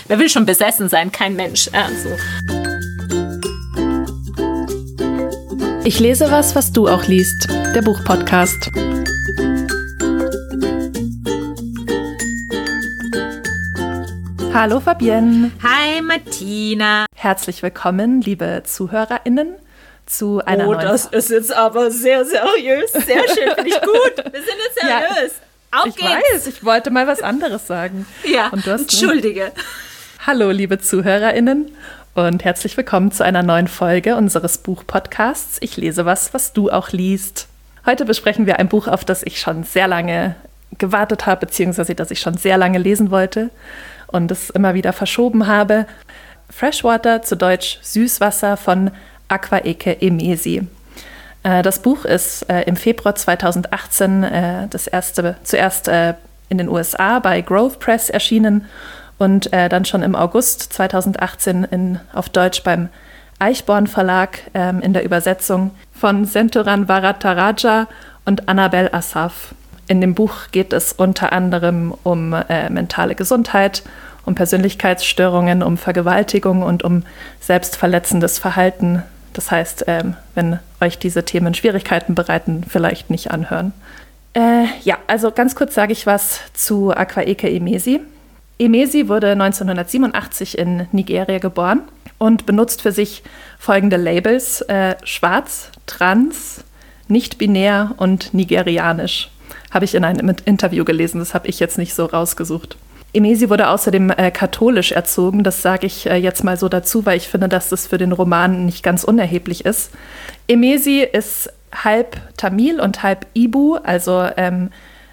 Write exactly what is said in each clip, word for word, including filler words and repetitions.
wer will schon besessen sein? Kein Mensch. Also. Ich lese was, was du auch liest. Der Buchpodcast. Hallo Fabienne. Hi Martina. Herzlich willkommen, liebe ZuhörerInnen, zu einer oh, neuen... Oh, das ist jetzt aber sehr seriös. Sehr schön, finde ich gut. Wir sind jetzt seriös. Ja, Auf ich geht's. weiß, ich wollte mal was anderes sagen. Ja, und du hast entschuldige. Hallo, liebe ZuhörerInnen und herzlich willkommen zu einer neuen Folge unseres Buchpodcasts. Ich lese was, was du auch liest. Heute besprechen wir ein Buch, auf das ich schon sehr lange gewartet habe, beziehungsweise das ich schon sehr lange lesen wollte und es immer wieder verschoben habe. Freshwater, zu Deutsch Süßwasser, von Akwaeke Emezi. Das Buch ist im Februar zweitausendachtzehn das erste, zuerst in den U S A bei Grove Press erschienen und dann schon im August zweitausendachtzehn in, auf Deutsch beim Eichborn Verlag in der Übersetzung von Senturan Varadaraja und Annabel Assaf. In dem Buch geht es unter anderem um äh, mentale Gesundheit, um Persönlichkeitsstörungen, um Vergewaltigung und um selbstverletzendes Verhalten. Das heißt, ähm, wenn euch diese Themen Schwierigkeiten bereiten, vielleicht nicht anhören. Äh, ja, also ganz kurz sage ich was zu Akwaeke Emezi. Emezi wurde neunzehnhundertsiebenundachtzig in Nigeria geboren und benutzt für sich folgende Labels: äh, schwarz, trans, nicht-binär und nigerianisch. Habe ich in einem Interview gelesen, das habe ich jetzt nicht so rausgesucht. Emezi wurde außerdem äh, katholisch erzogen, das sage ich äh, jetzt mal so dazu, weil ich finde, dass das für den Roman nicht ganz unerheblich ist. Emezi ist halb Tamil und halb Ibu, also ähm,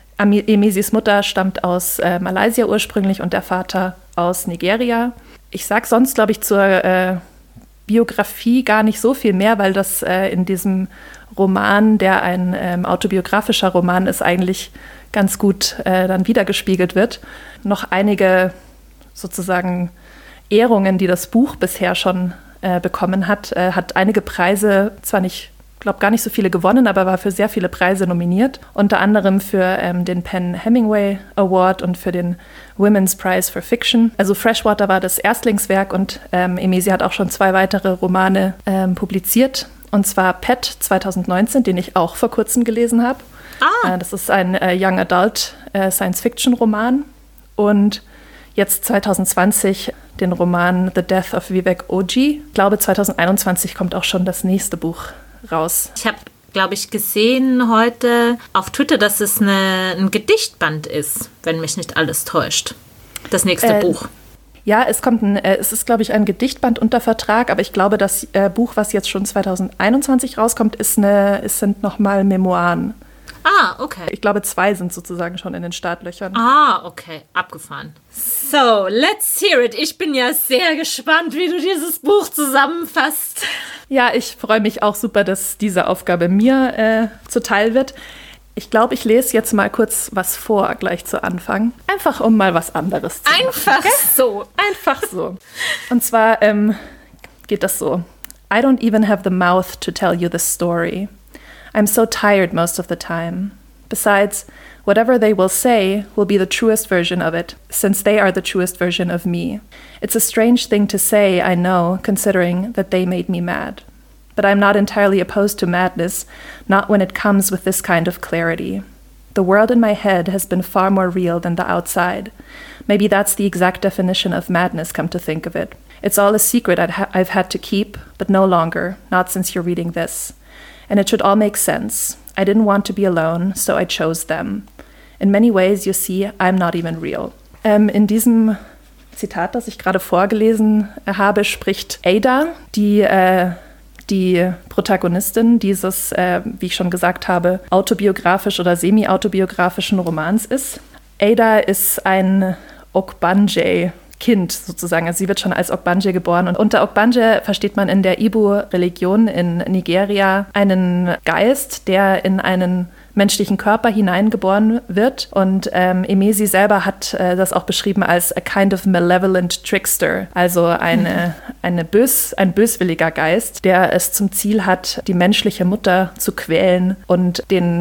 Emezis Mutter stammt aus äh, Malaysia ursprünglich und der Vater aus Nigeria. Ich sage sonst, glaube ich, zur äh, Biografie gar nicht so viel mehr, weil das äh, in diesem Roman, der ein ähm, autobiografischer Roman ist, eigentlich ganz gut äh, dann wiedergespiegelt wird. Noch einige sozusagen Ehrungen, die das Buch bisher schon äh, bekommen hat, äh, hat einige Preise, zwar nicht, glaube gar nicht so viele gewonnen, aber war für sehr viele Preise nominiert. Unter anderem für ähm, den Penn Hemingway Award und für den Women's Prize for Fiction. Also Freshwater war das Erstlingswerk und ähm, Emezi hat auch schon zwei weitere Romane ähm, publiziert. Und zwar Pet zweitausendneunzehn, den ich auch vor kurzem gelesen habe. Ah. Äh, das ist ein äh, Young Adult äh, Science-Fiction-Roman. Und jetzt zweitausendzwanzig den Roman The Death of Vivek Oji. Ich glaube, zweitausendeinundzwanzig kommt auch schon das nächste Buch raus. Ich habe, glaube ich, gesehen heute auf Twitter, dass es eine, ein Gedichtband ist, wenn mich nicht alles täuscht. Das nächste äh, Buch. Ja, es kommt ein, äh, es ist, glaube ich, ein Gedichtband unter Vertrag, aber ich glaube, das äh, Buch, was jetzt schon zweitausendeinundzwanzig rauskommt, ist eine, es sind nochmal Memoiren. Ah, okay. Ich glaube, zwei sind sozusagen schon in den Startlöchern. Ah, okay, abgefahren. So, let's hear it. Ich bin ja sehr gespannt, wie du dieses Buch zusammenfasst. Ja, ich freue mich auch super, dass diese Aufgabe mir äh, zuteil wird. Ich glaube, ich lese jetzt mal kurz was vor, gleich zu Anfang. Einfach, um mal was anderes zu machen. Einfach okay? so. Einfach so. Und zwar ähm, geht das so. I don't even have the mouth to tell you the story. I'm so tired most of the time. Besides, whatever they will say will be the truest version of it, since they are the truest version of me. It's a strange thing to say, I know, considering that they made me mad. But I'm not entirely opposed to madness, not when it comes with this kind of clarity. The world in my head has been far more real than the outside. Maybe that's the exact definition of madness, come to think of it. It's all a secret I'd ha- I've had to keep, but no longer, not since you're reading this. And it should all make sense. I didn't want to be alone, so I chose them. In many ways, you see, I'm not even real. Ähm, in diesem Zitat, das ich gerade vorgelesen habe, spricht Ada, die äh, die Protagonistin dieses, äh, wie ich schon gesagt habe, autobiografisch oder semi-autobiografischen Romans ist. Ada ist ein Ogbanje-Kind sozusagen. Also sie wird schon als Ogbanje geboren. Und unter Ogbanje versteht man in der Ibo-Religion in Nigeria einen Geist, der in einen menschlichen Körper hineingeboren wird. Und ähm, Emezi selber hat äh, das auch beschrieben als a kind of malevolent trickster, also eine, eine bös, ein böswilliger Geist, der es zum Ziel hat, die menschliche Mutter zu quälen und den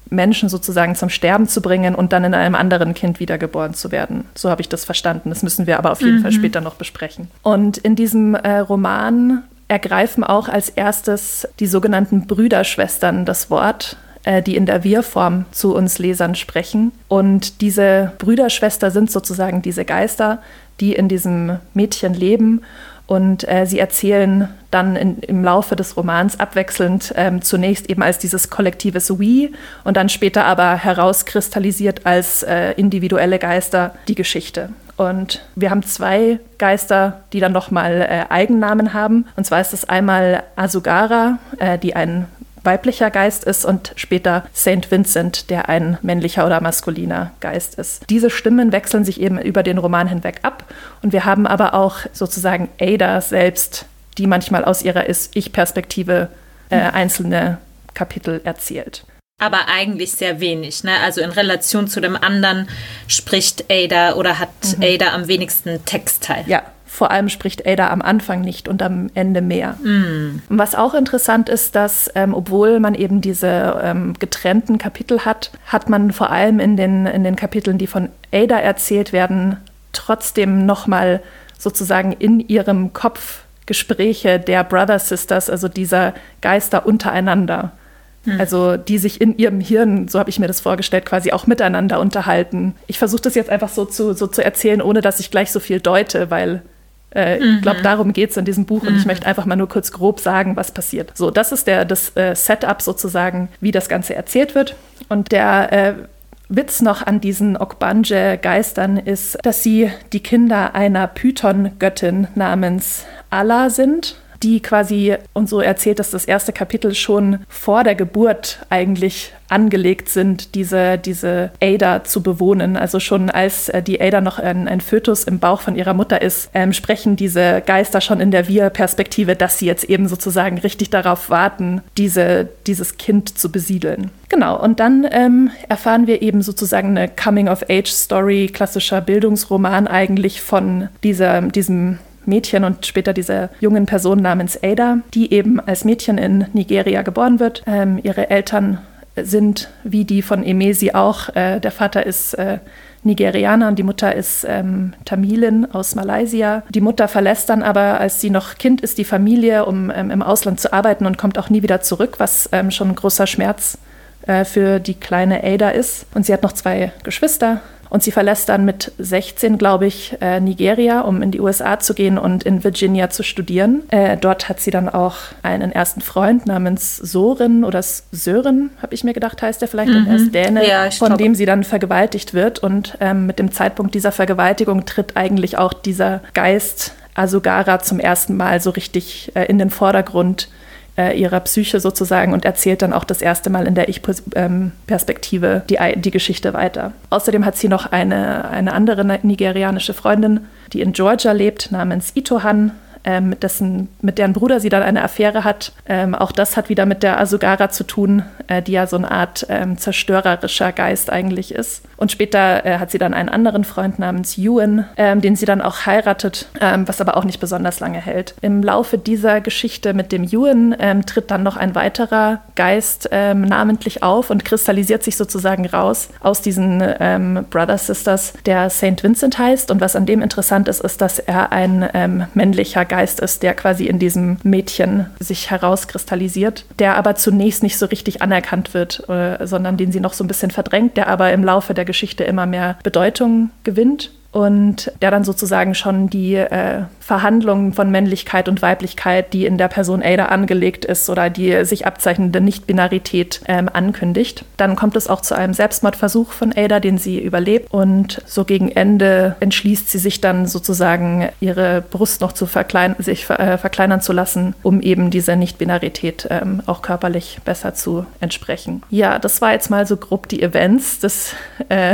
Menschen sozusagen zum Sterben zu bringen und dann in einem anderen Kind wiedergeboren zu werden. So habe ich das verstanden. Das müssen wir aber auf jeden mhm. Fall später noch besprechen. Und in diesem äh, Roman ergreifen auch als erstes die sogenannten Brüderschwestern das Wort, äh, die in der Wir-Form zu uns Lesern sprechen. Und diese Brüderschwester sind sozusagen diese Geister, die in diesem Mädchen leben. Und äh, sie erzählen dann in, im Laufe des Romans abwechselnd ähm, zunächst eben als dieses kollektives We und dann später aber herauskristallisiert als äh, individuelle Geister die Geschichte. Und wir haben zwei Geister, die dann nochmal äh, Eigennamen haben. Und zwar ist es einmal Asugara, äh, die ein weiblicher Geist ist, und später Saint Vincent, der ein männlicher oder maskuliner Geist ist. Diese Stimmen wechseln sich eben über den Roman hinweg ab, und wir haben aber auch sozusagen Ada selbst, die manchmal aus ihrer Ich-Perspektive äh, einzelne Kapitel erzählt. Aber eigentlich sehr wenig, ne? Also in Relation zu dem anderen spricht Ada oder hat mhm. Ada am wenigsten Textteil. Ja. Vor allem spricht Ada am Anfang nicht und am Ende mehr. Mm. Was auch interessant ist, dass, ähm, obwohl man eben diese ähm, getrennten Kapitel hat, hat man vor allem in den, in den Kapiteln, die von Ada erzählt werden, trotzdem nochmal sozusagen in ihrem Kopf Gespräche der Brother Sisters, also dieser Geister untereinander. Mm. Also die sich in ihrem Hirn, so habe ich mir das vorgestellt, quasi auch miteinander unterhalten. Ich versuche das jetzt einfach so zu, so zu erzählen, ohne dass ich gleich so viel deute, weil Äh, mhm. ich glaube, darum geht es in diesem Buch, und mhm. ich möchte einfach mal nur kurz grob sagen, was passiert. So, das ist der, das äh, Setup sozusagen, wie das Ganze erzählt wird. Und der äh, Witz noch an diesen Okbanje-Geistern ist, dass sie die Kinder einer Python-Göttin namens Allah sind, die quasi, und so erzählt das das erste Kapitel, schon vor der Geburt eigentlich angelegt sind, diese, diese Ada zu bewohnen. Also schon als äh, die Ada noch ein, ein Fötus im Bauch von ihrer Mutter ist, ähm, sprechen diese Geister schon in der Wir-Perspektive, dass sie jetzt eben sozusagen richtig darauf warten, diese, dieses Kind zu besiedeln. Genau, und dann ähm, erfahren wir eben sozusagen eine Coming-of-Age-Story, klassischer Bildungsroman eigentlich von dieser, diesem Mädchen und später dieser jungen Person namens Ada, die eben als Mädchen in Nigeria geboren wird. Ähm, ihre Eltern sind wie die von Emesi auch. Äh, der Vater ist äh, Nigerianer und die Mutter ist ähm, Tamilin aus Malaysia. Die Mutter verlässt dann aber, als sie noch Kind ist, die Familie, um ähm, im Ausland zu arbeiten, und kommt auch nie wieder zurück, was ähm, schon ein großer Schmerz äh, für die kleine Ada ist. Und sie hat noch zwei Geschwister. Und sie verlässt dann mit sechzehn, glaube ich, äh, Nigeria, um in die U S A zu gehen und in Virginia zu studieren. Äh, dort hat sie dann auch einen ersten Freund namens Soren oder Sören, habe ich mir gedacht, heißt er vielleicht, mhm. und er ist Däne, ja, von dem sie dann vergewaltigt wird. Und ähm, mit dem Zeitpunkt dieser Vergewaltigung tritt eigentlich auch dieser Geist Asugara zum ersten Mal so richtig äh, in den Vordergrund ihrer Psyche sozusagen, und erzählt dann auch das erste Mal in der Ich-Perspektive die, die Geschichte weiter. Außerdem hat sie noch eine, eine andere nigerianische Freundin, die in Georgia lebt, namens Itohan, ähm, mit, dessen, mit deren Bruder sie dann eine Affäre hat. Ähm, auch das hat wieder mit der Asugara zu tun, äh, die ja so eine Art ähm, zerstörerischer Geist eigentlich ist. Und später äh, hat sie dann einen anderen Freund namens Ewan, ähm, den sie dann auch heiratet, ähm, was aber auch nicht besonders lange hält. Im Laufe dieser Geschichte mit dem Ewan ähm, tritt dann noch ein weiterer Geist ähm, namentlich auf und kristallisiert sich sozusagen raus aus diesen ähm, Brother Sisters, der Saint Vincent heißt. Und was an dem interessant ist, ist, dass er ein ähm, männlicher Geist ist, der quasi in diesem Mädchen sich herauskristallisiert, der aber zunächst nicht so richtig anerkannt wird, äh, sondern den sie noch so ein bisschen verdrängt, der aber im Laufe der Geschichte immer mehr Bedeutung gewinnt. Und der dann sozusagen schon die äh, Verhandlungen von Männlichkeit und Weiblichkeit, die in der Person Ada angelegt ist oder die sich abzeichnende Nicht-Binarität ähm, ankündigt. Dann kommt es auch zu einem Selbstmordversuch von Ada, den sie überlebt. Und so gegen Ende entschließt sie sich dann sozusagen, ihre Brust noch zu verklein sich äh, verkleinern zu lassen, um eben dieser Nicht-Binarität ähm, auch körperlich besser zu entsprechen. Ja, das war jetzt mal so grob die Events des, äh,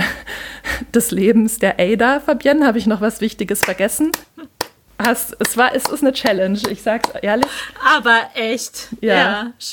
des Lebens der Ada. Fabienne, habe ich noch was Wichtiges vergessen? Hast, es, war, es ist eine Challenge, ich sag's ehrlich. Aber echt, ja, ja schon.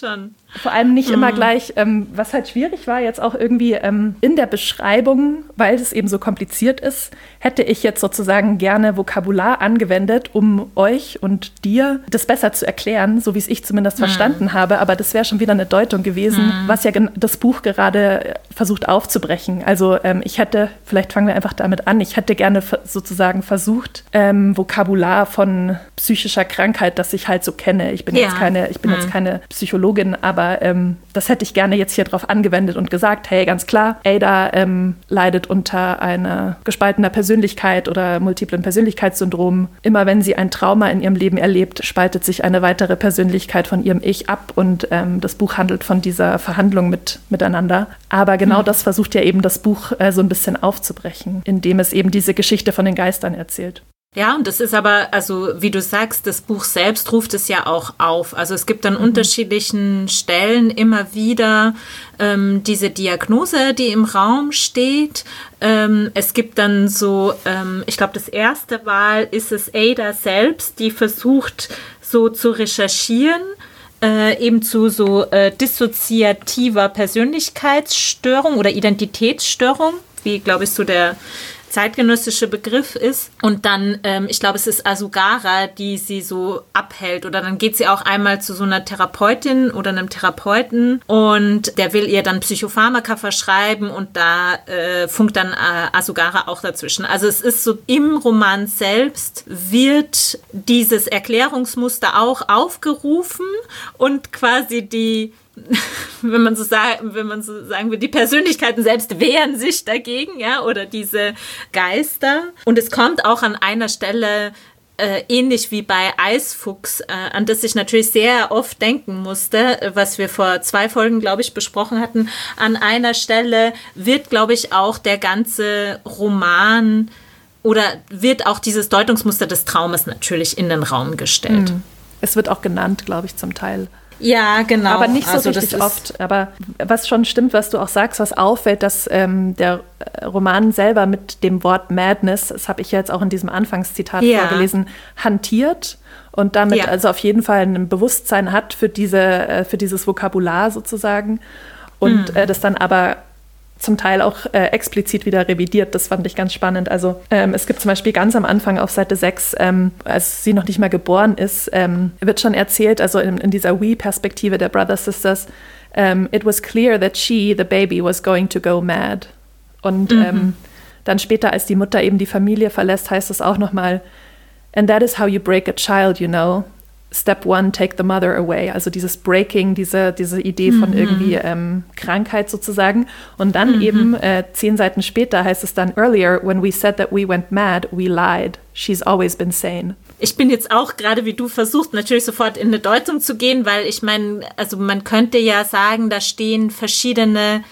Vor allem nicht Mhm. immer gleich, ähm, was halt schwierig war, jetzt auch irgendwie ähm, in der Beschreibung, weil es eben so kompliziert ist, hätte ich jetzt sozusagen gerne Vokabular angewendet, um euch und dir das besser zu erklären, so wie es ich zumindest Mhm. verstanden habe. Aber das wäre schon wieder eine Deutung gewesen, mhm. was ja gen- das Buch gerade versucht aufzubrechen. Also ähm, ich hätte, vielleicht fangen wir einfach damit an, ich hätte gerne ver- sozusagen versucht, ähm, Vokabular von psychischer Krankheit, das ich halt so kenne. Ich bin Ja. jetzt keine, ich bin Mhm. jetzt keine Psychologin, aber ähm, das hätte ich gerne jetzt hier drauf angewendet und gesagt, hey, ganz klar, Ada ähm, leidet unter einer gespaltener Persönlichkeit oder multiplen Persönlichkeitssyndrom. Immer wenn sie ein Trauma in ihrem Leben erlebt, spaltet sich eine weitere Persönlichkeit von ihrem Ich ab und ähm, das Buch handelt von dieser Verhandlung mit, miteinander. Aber genau mhm. das versucht ja eben das Buch äh, so ein bisschen aufzubrechen, indem es eben diese Geschichte von den Geistern erzählt. Ja, und das ist aber, also wie du sagst, das Buch selbst ruft es ja auch auf. Also es gibt an mhm. unterschiedlichen Stellen immer wieder ähm, diese Diagnose, die im Raum steht. Ähm, es gibt dann so, ähm, ich glaube, das erste Mal ist es Ada selbst, die versucht so zu recherchieren, äh, eben zu so äh, dissoziativer Persönlichkeitsstörung oder Identitätsstörung, wie, glaube ich, so der zeitgenössische Begriff ist. Und dann, ähm, ich glaube, es ist Asugara, die sie so abhält. Oder dann geht sie auch einmal zu so einer Therapeutin oder einem Therapeuten und der will ihr dann Psychopharmaka verschreiben und da äh, funkt dann äh, Asugara auch dazwischen. Also es ist so, im Roman selbst wird dieses Erklärungsmuster auch aufgerufen und quasi die wenn man so sagen, wenn man so sagen will, die Persönlichkeiten selbst wehren sich dagegen, ja, oder diese Geister. Und es kommt auch an einer Stelle äh, ähnlich wie bei Eisfuchs, äh, an das ich natürlich sehr oft denken musste, was wir vor zwei Folgen, glaube ich, besprochen hatten. An einer Stelle wird, glaube ich, auch der ganze Roman oder wird auch dieses Deutungsmuster des Traumes natürlich in den Raum gestellt. Es wird auch genannt, glaube ich, zum Teil. Ja, genau. Aber nicht so also richtig oft. Aber was schon stimmt, was du auch sagst, was auffällt, dass ähm, der Roman selber mit dem Wort Madness, das habe ich jetzt auch in diesem Anfangszitat ja. vorgelesen, hantiert und damit ja. also auf jeden Fall ein Bewusstsein hat für, diese, äh, für dieses Vokabular sozusagen und mhm. äh, das dann aber zum Teil auch äh, explizit wieder revidiert. Das fand ich ganz spannend. Also ähm, es gibt zum Beispiel ganz am Anfang auf Seite sechs, ähm, als sie noch nicht mal geboren ist, ähm, wird schon erzählt, also in, in dieser We-Perspektive der Brother Sisters, ähm, it was clear that she, the baby, was going to go mad. Und mhm. ähm, dann später, als die Mutter eben die Familie verlässt, heißt es auch nochmal, and that is how you break a child, you know. Step one, take the mother away. Also dieses Breaking, diese, diese Idee von mhm. irgendwie ähm, Krankheit sozusagen. Und dann mhm. eben äh, zehn Seiten später heißt es dann, earlier, when we said that we went mad, we lied. She's always been sane. Ich bin jetzt auch gerade wie du versucht, natürlich sofort in eine Deutung zu gehen, weil ich meine, also man könnte ja sagen, da stehen verschiedene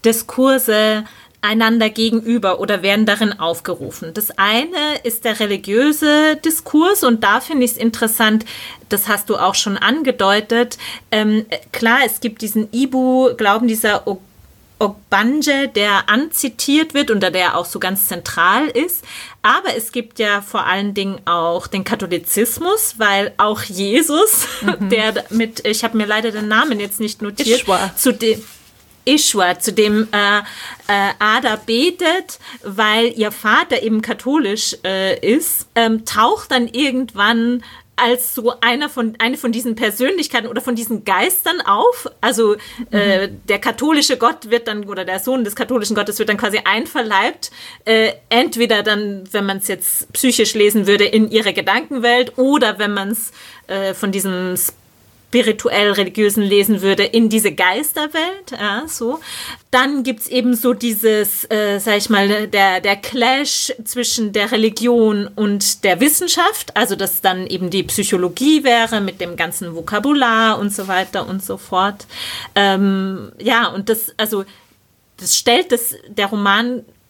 Diskurse einander gegenüber oder werden darin aufgerufen. Das eine ist der religiöse Diskurs und da finde ich es interessant, das hast du auch schon angedeutet. Ähm, klar, es gibt diesen Ibu-Glauben, dieser o- Ogbanje, der anzitiert wird und der auch so ganz zentral ist. Aber es gibt ja vor allen Dingen auch den Katholizismus, weil auch Jesus, mhm. der mit, ich habe mir leider den Namen jetzt nicht notiert, Ishwa. zu dem Ishwa, zu dem äh, äh, Ada betet, weil ihr Vater eben katholisch äh, ist, ähm, taucht dann irgendwann als so einer von, eine von diesen Persönlichkeiten oder von diesen Geistern auf. Also äh, mhm. der katholische Gott wird dann, oder der Sohn des katholischen Gottes wird dann quasi einverleibt. Äh, entweder dann, wenn man es jetzt psychisch lesen würde, in ihre Gedankenwelt oder wenn man es äh, von diesem spirituell-religiösen lesen würde, in diese Geisterwelt, ja, so. Dann gibt's eben so dieses, äh, sag ich mal, der, der Clash zwischen der Religion und der Wissenschaft, also dass dann eben die Psychologie wäre mit dem ganzen Vokabular und so weiter und so fort. Ähm, ja, und das, also, das stellt das, der Roman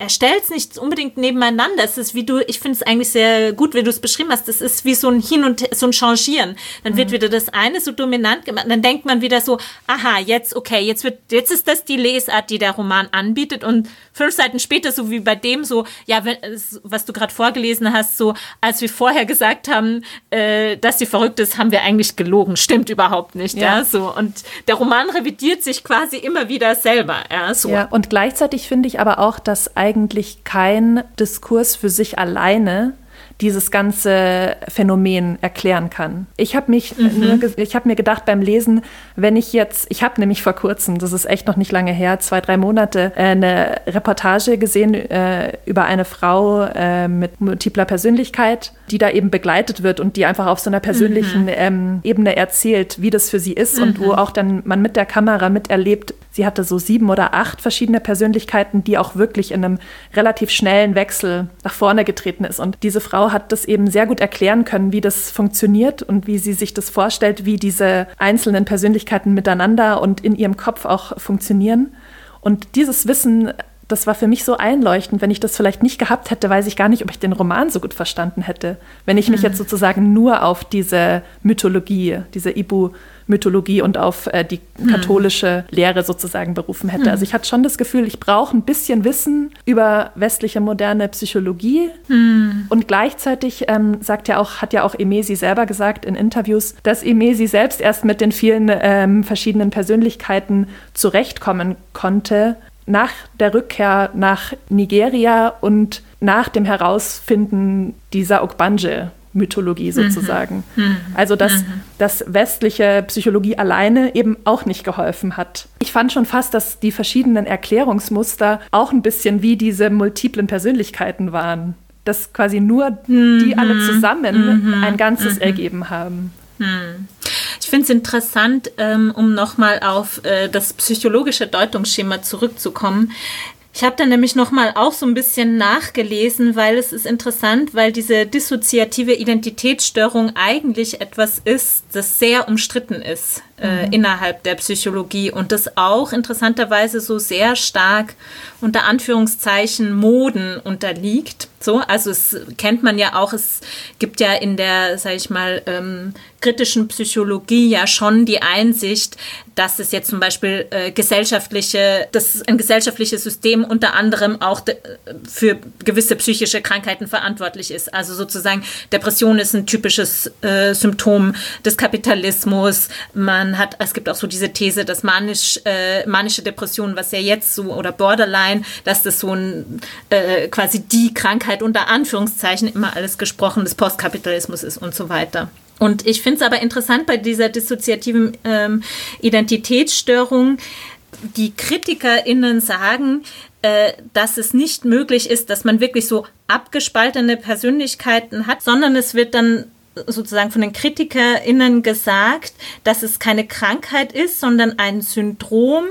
er stellt es nicht unbedingt nebeneinander. Es ist wie du, ich finde es eigentlich sehr gut, wie du es beschrieben hast. Das ist wie so ein Hin und so ein Changieren. Dann mhm. wird wieder das eine so dominant gemacht. Dann denkt man wieder so, aha, jetzt, okay, jetzt wird, jetzt ist das die Lesart, die der Roman anbietet. Und fünf Seiten später, so wie bei dem, so, ja, wenn, was du gerade vorgelesen hast, so, als wir vorher gesagt haben, äh, dass sie verrückt ist, haben wir eigentlich gelogen. Stimmt überhaupt nicht, ja. ja so. Und der Roman revidiert sich quasi immer wieder selber, ja, so. Ja, und gleichzeitig finde ich aber auch, dass eigentlich kein Diskurs für sich alleine dieses ganze Phänomen erklären kann. Ich habe mich, mhm. nur, ich habe mir gedacht beim Lesen, wenn ich jetzt, ich habe nämlich vor kurzem, das ist echt noch nicht lange her, zwei, drei Monate, äh, eine Reportage gesehen äh, über eine Frau äh, mit multipler Persönlichkeit, die da eben begleitet wird und die einfach auf so einer persönlichen mhm. ähm, Ebene erzählt, wie das für sie ist mhm. und wo auch dann man mit der Kamera miterlebt, sie hatte so sieben oder acht verschiedene Persönlichkeiten, die auch wirklich in einem relativ schnellen Wechsel nach vorne getreten ist. Und diese Frau hat das eben sehr gut erklären können, wie das funktioniert und wie sie sich das vorstellt, wie diese einzelnen Persönlichkeiten miteinander und in ihrem Kopf auch funktionieren. Und dieses Wissen, das war für mich so einleuchtend. Wenn ich das vielleicht nicht gehabt hätte, weiß ich gar nicht, ob ich den Roman so gut verstanden hätte. Wenn ich mich mhm. jetzt sozusagen nur auf diese Mythologie, diese Ibu-Mythologie und auf äh, die katholische mhm. Lehre sozusagen berufen hätte. Mhm. Also ich hatte schon das Gefühl, ich brauche ein bisschen Wissen über westliche moderne Psychologie. Mhm. Und gleichzeitig ähm, sagt ja auch, hat ja auch Emesi selber gesagt in Interviews, dass Emesi selbst erst mit den vielen ähm, verschiedenen Persönlichkeiten zurechtkommen konnte, nach der Rückkehr nach Nigeria und nach dem Herausfinden dieser Ogbanje-Mythologie sozusagen. Mhm. Also dass, mhm. dass westliche Psychologie alleine eben auch nicht geholfen hat. Ich fand schon fast, dass die verschiedenen Erklärungsmuster auch ein bisschen wie diese multiplen Persönlichkeiten waren. Dass quasi nur mhm. die alle zusammen mhm. ein Ganzes mhm. ergeben haben. Mhm. Ich finde es interessant, ähm, um nochmal auf äh, das psychologische Deutungsschema zurückzukommen. Ich habe dann nämlich nochmal auch so ein bisschen nachgelesen, weil es ist interessant, weil diese dissoziative Identitätsstörung eigentlich etwas ist, das sehr umstritten ist äh, mhm. innerhalb der Psychologie und das auch interessanterweise so sehr stark unter Anführungszeichen Moden unterliegt. So, also es kennt man ja auch, es gibt ja in der, sag ich mal, ähm, kritischen Psychologie ja schon die Einsicht, dass es jetzt zum Beispiel äh, gesellschaftliche, dass ein gesellschaftliches System unter anderem auch de, für gewisse psychische Krankheiten verantwortlich ist. Also sozusagen Depression ist ein typisches äh, Symptom des Kapitalismus. Man hat, es gibt auch so diese These, dass manisch, äh, manische Depression, was ja jetzt so, oder Borderline, dass das so ein äh, quasi die Krankheit unter Anführungszeichen immer alles gesprochen des Postkapitalismus ist und so weiter. Und ich finde es aber interessant bei dieser dissoziativen ähm, Identitätsstörung, die KritikerInnen sagen, äh, dass es nicht möglich ist, dass man wirklich so abgespaltene Persönlichkeiten hat, sondern es wird dann sozusagen von den KritikerInnen gesagt, dass es keine Krankheit ist, sondern ein Syndrom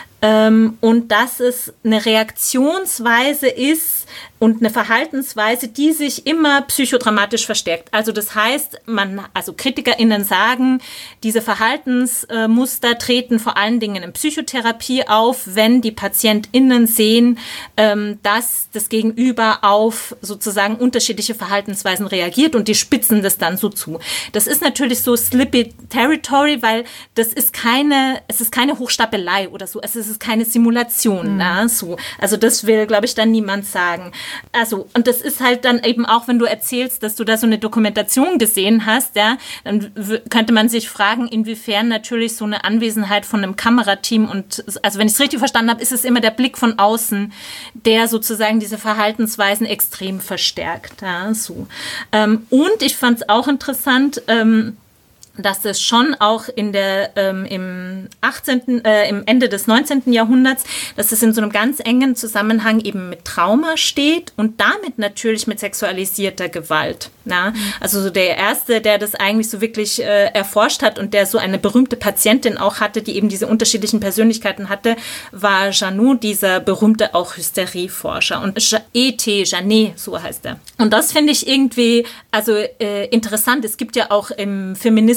ähm, und dass es eine Reaktionsweise ist, und eine Verhaltensweise, die sich immer psychodramatisch verstärkt. Also das heißt, man, also KritikerInnen sagen, diese Verhaltensmuster treten vor allen Dingen in Psychotherapie auf, wenn die PatientInnen sehen, ähm, dass das Gegenüber auf sozusagen unterschiedliche Verhaltensweisen reagiert und die spitzen das dann so zu. Das ist natürlich so slippy territory, weil das ist keine, es ist keine Hochstapelei oder so, es ist keine Simulation. Mhm. Na, so. Also das will, glaube ich, dann niemand sagen. Also, und das ist halt dann eben auch, wenn du erzählst, dass du da so eine Dokumentation gesehen hast, ja, dann w- könnte man sich fragen, inwiefern natürlich so eine Anwesenheit von einem Kamerateam und, also wenn ich es richtig verstanden habe, ist es immer der Blick von außen, der sozusagen diese Verhaltensweisen extrem verstärkt, ja, so. Ähm, und ich fand es auch interessant, ähm, dass es schon auch in der ähm, im achtzehnten Äh, im Ende des neunzehnten Jahrhunderts, dass es in so einem ganz engen Zusammenhang eben mit Trauma steht und damit natürlich mit sexualisierter Gewalt. Ja? Mhm. Also so der erste, der das eigentlich so wirklich äh, erforscht hat und der so eine berühmte Patientin auch hatte, die eben diese unterschiedlichen Persönlichkeiten hatte, war Janot, dieser berühmte auch Hysterieforscher. Und E T Janet, so heißt er. Und das finde ich irgendwie also äh, interessant. Es gibt ja auch im Feminismus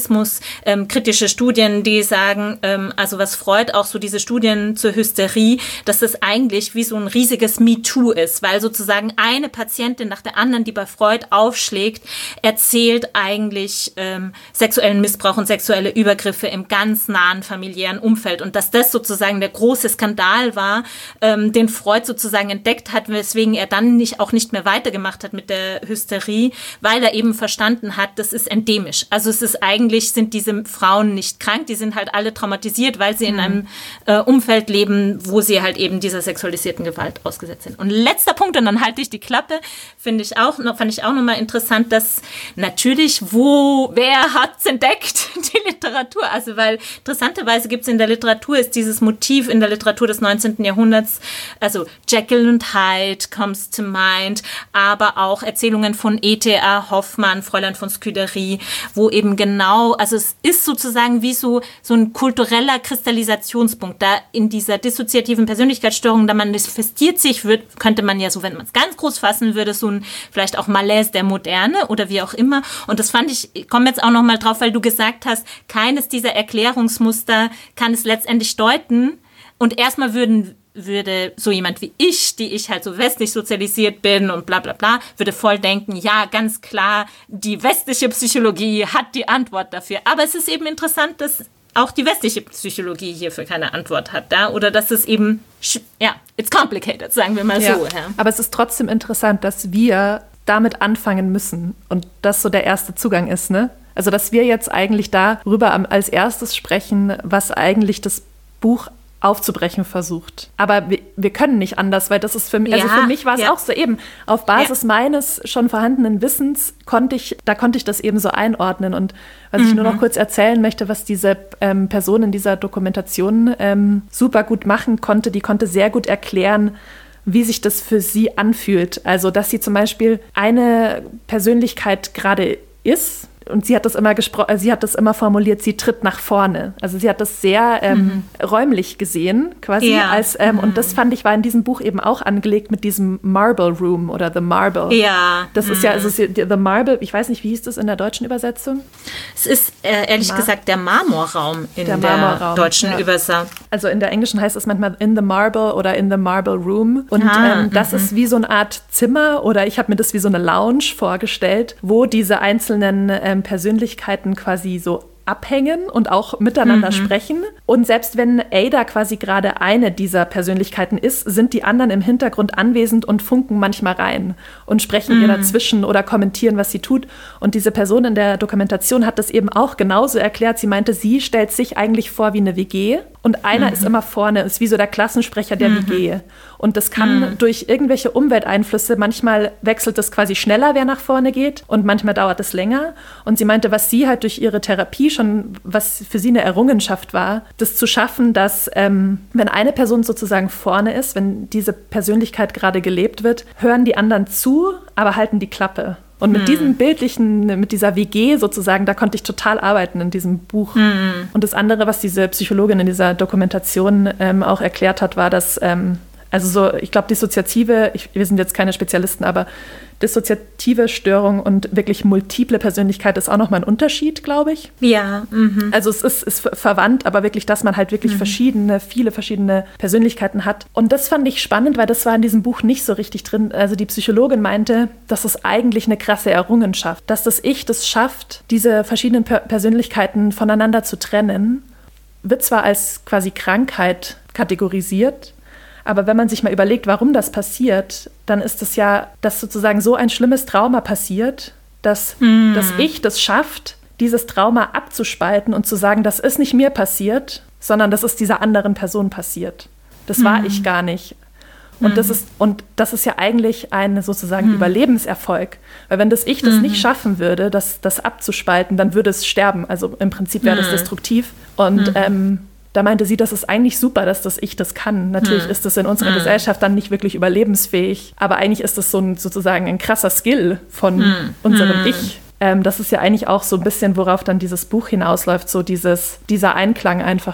Narzissmus, ähm, kritische Studien, die sagen, ähm, also was Freud auch so diese Studien zur Hysterie, dass das eigentlich wie so ein riesiges MeToo ist, weil sozusagen eine Patientin nach der anderen, die bei Freud aufschlägt, erzählt eigentlich ähm, sexuellen Missbrauch und sexuelle Übergriffe im ganz nahen familiären Umfeld und dass das sozusagen der große Skandal war, ähm, den Freud sozusagen entdeckt hat, weswegen er dann nicht, auch nicht mehr weitergemacht hat mit der Hysterie, weil er eben verstanden hat, das ist endemisch. Also es ist eigentlich, sind diese Frauen nicht krank, die sind halt alle traumatisiert, weil sie in einem äh, Umfeld leben, wo sie halt eben dieser sexualisierten Gewalt ausgesetzt sind. Und letzter Punkt, und dann halte ich die Klappe, finde ich auch noch, fand ich auch nochmal interessant, dass natürlich, wo, wer hat's entdeckt? Die Literatur. Also weil interessanterweise gibt es in der Literatur, ist dieses Motiv in der Literatur des neunzehnten Jahrhunderts, also Jekyll und Hyde comes to mind, aber auch Erzählungen von E T A Hoffmann, Fräulein von Scudéry, wo eben genau, also es ist sozusagen wie so, so ein kultureller Kristallisationspunkt. Da in dieser dissoziativen Persönlichkeitsstörung, da manifestiert sich, wird, könnte man ja so, wenn man es ganz groß fassen würde, so ein vielleicht auch Malaise der Moderne oder wie auch immer. Und das fand ich, ich komme jetzt auch noch mal drauf, weil du gesagt hast, keines dieser Erklärungsmuster kann es letztendlich deuten. Und erstmal würden würde so jemand wie ich, die ich halt so westlich sozialisiert bin und bla bla bla, würde voll denken, ja, ganz klar, die westliche Psychologie hat die Antwort dafür. Aber es ist eben interessant, dass auch die westliche Psychologie hierfür keine Antwort hat, da, oder dass es eben, ja, it's complicated, sagen wir mal ja, so. Ja. Aber es ist trotzdem interessant, dass wir damit anfangen müssen und das so der erste Zugang ist, ne? Also, dass wir jetzt eigentlich darüber als erstes sprechen, was eigentlich das Buch aufzubrechen versucht. Aber wir, wir können nicht anders, weil das ist für mich, also ja, für mich war es ja. auch so eben, auf Basis ja. meines schon vorhandenen Wissens konnte ich, da konnte ich das eben so einordnen. Und was mhm. ich nur noch kurz erzählen möchte, was diese ähm, Person in dieser Dokumentation ähm, super gut machen konnte, die konnte sehr gut erklären, wie sich das für sie anfühlt. Also, dass sie zum Beispiel eine Persönlichkeit gerade ist, und sie hat das immer gespro- sie hat das immer formuliert, sie tritt nach vorne. Also sie hat das sehr ähm, mhm. räumlich gesehen, quasi. Ja. als ähm, mhm. Und das fand ich, war in diesem Buch eben auch angelegt mit diesem Marble Room oder The Marble. Ja. Das mhm. ist ja, also The Marble, ich weiß nicht, wie hieß das in der deutschen Übersetzung? Es ist äh, ehrlich Mar- gesagt der Marmorraum in der, der Marmorraum, deutschen ja. Übersetzung. Also in der englischen heißt es manchmal in the Marble oder in the Marble Room. Und ah, ähm, das m-m. ist wie so eine Art Zimmer oder ich habe mir das wie so eine Lounge vorgestellt, wo diese einzelnen ähm, Persönlichkeiten quasi so abhängen und auch miteinander mhm. sprechen. Und selbst wenn Ada quasi gerade eine dieser Persönlichkeiten ist, sind die anderen im Hintergrund anwesend und funken manchmal rein und sprechen mhm. ihr dazwischen oder kommentieren, was sie tut. Und diese Person in der Dokumentation hat das eben auch genauso erklärt. Sie meinte, sie stellt sich eigentlich vor wie eine W G und einer mhm. ist immer vorne, ist wie so der Klassensprecher der mhm. W G. Und das kann mhm. durch irgendwelche Umwelteinflüsse, manchmal wechselt es quasi schneller, wer nach vorne geht und manchmal dauert es länger. Und sie meinte, was sie halt durch ihre Therapie schon, was für sie eine Errungenschaft war, das zu schaffen, dass ähm, wenn eine Person sozusagen vorne ist, wenn diese Persönlichkeit gerade gelebt wird, hören die anderen zu, aber halten die Klappe. Und mit hm. diesem bildlichen, mit dieser W G sozusagen, da konnte ich total arbeiten in diesem Buch. Hm. Und das andere, was diese Psychologin in dieser Dokumentation ähm, auch erklärt hat, war, dass, ähm, also so, ich glaube, dissoziative, ich, wir sind jetzt keine Spezialisten, aber dissoziative Störung und wirklich multiple Persönlichkeit ist auch nochmal ein Unterschied, glaube ich. Ja. Mhm. Also es ist, ist verwandt, aber wirklich, dass man halt wirklich mhm. verschiedene, viele verschiedene Persönlichkeiten hat. Und das fand ich spannend, weil das war in diesem Buch nicht so richtig drin. Also die Psychologin meinte, das ist eigentlich eine krasse Errungenschaft, dass das Ich das schafft, diese verschiedenen per- Persönlichkeiten voneinander zu trennen, wird zwar als quasi Krankheit kategorisiert, aber wenn man sich mal überlegt, warum das passiert, dann ist es ja, dass sozusagen so ein schlimmes Trauma passiert, dass mm. das Ich das schafft, dieses Trauma abzuspalten und zu sagen, das ist nicht mir passiert, sondern das ist dieser anderen Person passiert. Das mm. war ich gar nicht. Und, mm. das ist, und das ist ja eigentlich ein sozusagen mm. Überlebenserfolg. Weil wenn das Ich das mm. nicht schaffen würde, das, das abzuspalten, dann würde es sterben. Also im Prinzip wäre das mm. destruktiv. Und mm. ähm, da meinte sie, das ist eigentlich super, dass das Ich das kann. Natürlich hm. ist das in unserer hm. Gesellschaft dann nicht wirklich überlebensfähig, aber eigentlich ist das so ein, sozusagen ein krasser Skill von hm. unserem hm. Ich. Ähm, das ist ja eigentlich auch so ein bisschen, worauf dann dieses Buch hinausläuft, so dieses, dieser Einklang einfach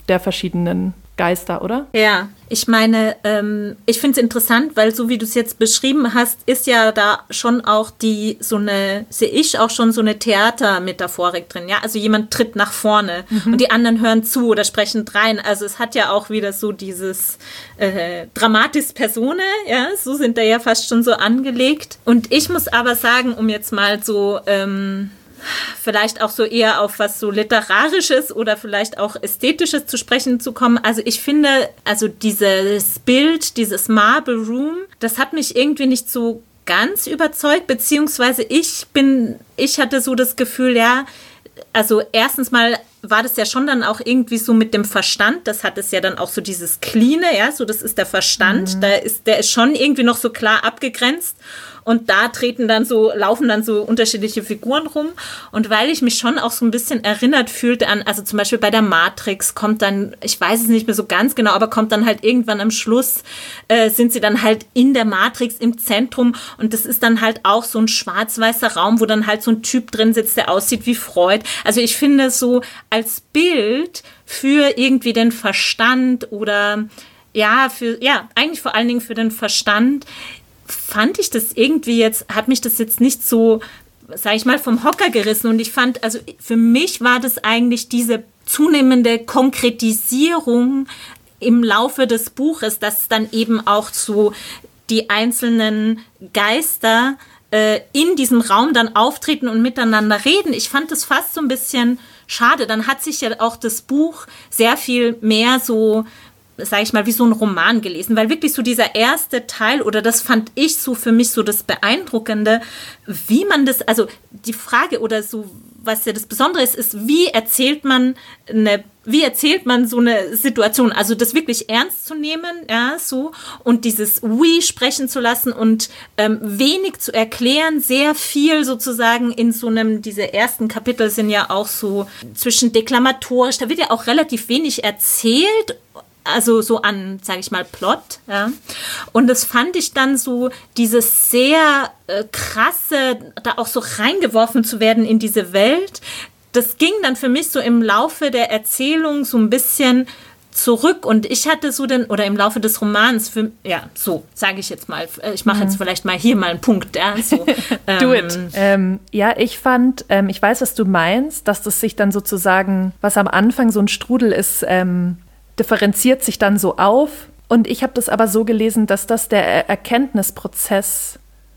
der verschiedenen Geister, oder? Ja, ich meine, ähm, ich finde es interessant, weil so wie du es jetzt beschrieben hast, ist ja da schon auch die, so eine, sehe ich auch schon so eine Theatermetaphorik drin, ja, also jemand tritt nach vorne mhm. und die anderen hören zu oder sprechen rein, also es hat ja auch wieder so dieses äh, Dramatis Personae, ja, so sind da ja fast schon so angelegt und ich muss aber sagen, um jetzt mal so, ähm, vielleicht auch so eher auf was so Literarisches oder vielleicht auch Ästhetisches zu sprechen zu kommen. Also ich finde, also dieses Bild, dieses Marble Room, das hat mich irgendwie nicht so ganz überzeugt, beziehungsweise ich bin, ich hatte so das Gefühl, ja, also erstens mal war das ja schon dann auch irgendwie so mit dem Verstand, das hat es ja dann auch so dieses Cleane, ja, so das ist der Verstand, mhm. da ist, der ist schon irgendwie noch so klar abgegrenzt. Und da treten dann so, laufen dann so unterschiedliche Figuren rum. Und weil ich mich schon auch so ein bisschen erinnert fühlte an, also zum Beispiel bei der Matrix kommt dann, ich weiß es nicht mehr so ganz genau, aber kommt dann halt irgendwann am Schluss, äh, sind sie dann halt in der Matrix im Zentrum. Und das ist dann halt auch so ein schwarz-weißer Raum, wo dann halt so ein Typ drin sitzt, der aussieht wie Freud. Also ich finde so als Bild für irgendwie den Verstand oder ja, für, ja, eigentlich vor allen Dingen für den Verstand, fand ich das irgendwie jetzt, hat mich das jetzt nicht so, sage ich mal, vom Hocker gerissen. Und ich fand, also für mich war das eigentlich diese zunehmende Konkretisierung im Laufe des Buches, dass dann eben auch so die einzelnen Geister äh, in diesem Raum dann auftreten und miteinander reden. Ich fand das fast so ein bisschen schade. Dann hat sich ja auch das Buch sehr viel mehr so, sage ich mal, wie so ein Roman gelesen, weil wirklich so dieser erste Teil, oder das fand ich so für mich so das Beeindruckende, wie man das, also die Frage oder so, was ja das Besondere ist, ist, wie erzählt man eine, wie erzählt man so eine Situation, also das wirklich ernst zu nehmen, ja, so, und dieses We sprechen zu lassen und ähm, wenig zu erklären, sehr viel sozusagen in so einem, diese ersten Kapitel sind ja auch so zwischen deklamatorisch, da wird ja auch relativ wenig erzählt, also so an, sage ich mal, Plot, ja. Und das fand ich dann so, dieses sehr äh, krasse, da auch so reingeworfen zu werden in diese Welt, das ging dann für mich so im Laufe der Erzählung so ein bisschen zurück und ich hatte so den, oder im Laufe des Romans, für, ja, so, sage ich jetzt mal, ich mache jetzt vielleicht mal hier mal einen Punkt, ja, so. ähm, Do it. Ähm, ja, ich fand, ähm, ich weiß, was du meinst, dass das sich dann sozusagen, was am Anfang so ein Strudel ist, ähm, differenziert sich dann so auf. Und ich habe das aber so gelesen, dass das der Erkenntnisprozess,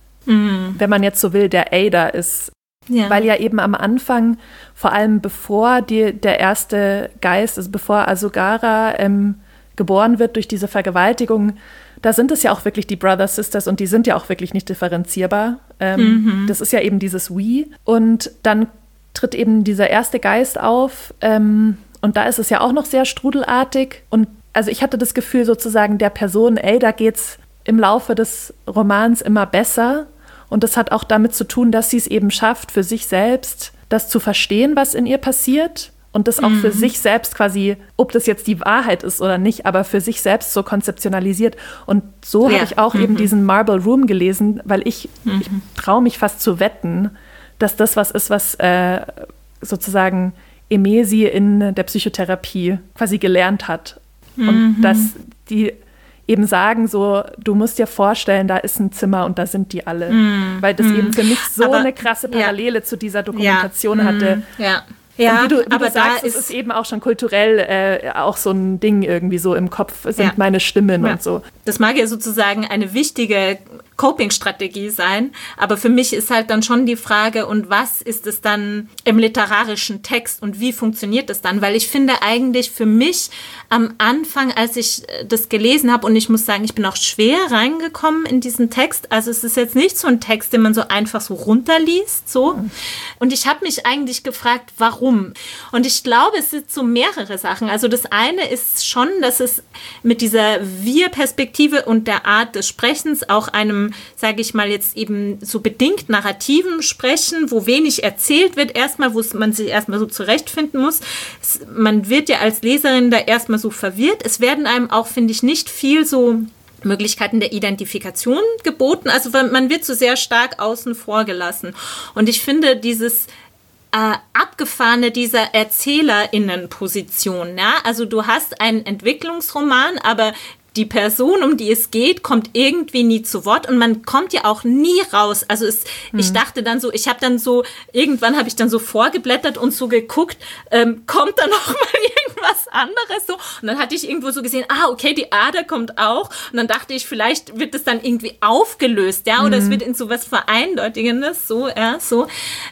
mhm. wenn man jetzt so will, der Ada ist. Ja. Weil ja eben am Anfang, vor allem bevor die, der erste Geist, also bevor Asugara ähm, geboren wird durch diese Vergewaltigung, da sind es ja auch wirklich die Brothers, Sisters und die sind ja auch wirklich nicht differenzierbar. Ähm, mhm. Das ist ja eben dieses We. Und dann tritt eben dieser erste Geist auf, ähm, und da ist es ja auch noch sehr strudelartig. Und also ich hatte das Gefühl sozusagen, der Person Ada geht's im Laufe des Romans immer besser. Und das hat auch damit zu tun, dass sie es eben schafft, für sich selbst das zu verstehen, was in ihr passiert. Und das auch mhm. für sich selbst quasi, ob das jetzt die Wahrheit ist oder nicht, aber für sich selbst so konzeptionalisiert. Und so ja. habe ich auch mhm. eben diesen Marble Room gelesen, weil ich, mhm. ich traue mich fast zu wetten, dass das was ist, was äh, sozusagen Emesi in der Psychotherapie quasi gelernt hat. Mhm. Und dass die eben sagen so, du musst dir vorstellen, da ist ein Zimmer und da sind die alle. Mhm. Weil das mhm. eben für mich so aber, eine krasse Parallele ja. zu dieser Dokumentation ja. hatte. Ja. Ja, wie du, wie aber du sagst, da es ist eben auch schon kulturell äh, auch so ein Ding irgendwie so im Kopf sind ja. meine Stimmen ja. und so. Das mag ja sozusagen eine wichtige Coping-Strategie sein, aber für mich ist halt dann schon die Frage, und was ist es dann im literarischen Text und wie funktioniert das dann? Weil ich finde eigentlich für mich am Anfang, als ich das gelesen habe, und ich muss sagen, ich bin auch schwer reingekommen in diesen Text, also es ist jetzt nicht so ein Text, den man so einfach so runterliest, so. Mhm. Und ich habe mich eigentlich gefragt, warum? Und ich glaube, es sind so mehrere Sachen. Also das eine ist schon, dass es mit dieser Wir-Perspektive und der Art des Sprechens auch einem, sage ich mal jetzt eben so bedingt narrativen Sprechen, wo wenig erzählt wird erstmal, wo man sich erstmal so zurechtfinden muss. Es, man wird ja als Leserin da erstmal so verwirrt. Es werden einem auch, finde ich, nicht viel so Möglichkeiten der Identifikation geboten. Also man wird so sehr stark außen vor gelassen. Und ich finde dieses äh, abgefahrene dieser ErzählerInnen-Position. Ja? Also du hast einen Entwicklungsroman, aber die Person, um die es geht, kommt irgendwie nie zu Wort und man kommt ja auch nie raus. Also es, mhm. ich dachte dann so, ich habe dann so, irgendwann habe ich dann so vorgeblättert und so geguckt, ähm, kommt da noch mal irgendwas anderes so? Und dann hatte ich irgendwo so gesehen, ah, okay, die Ader kommt auch. Und dann dachte ich, vielleicht wird es dann irgendwie aufgelöst, ja, oder mhm. es wird in so was Vereindeutigendes, so, ja, so.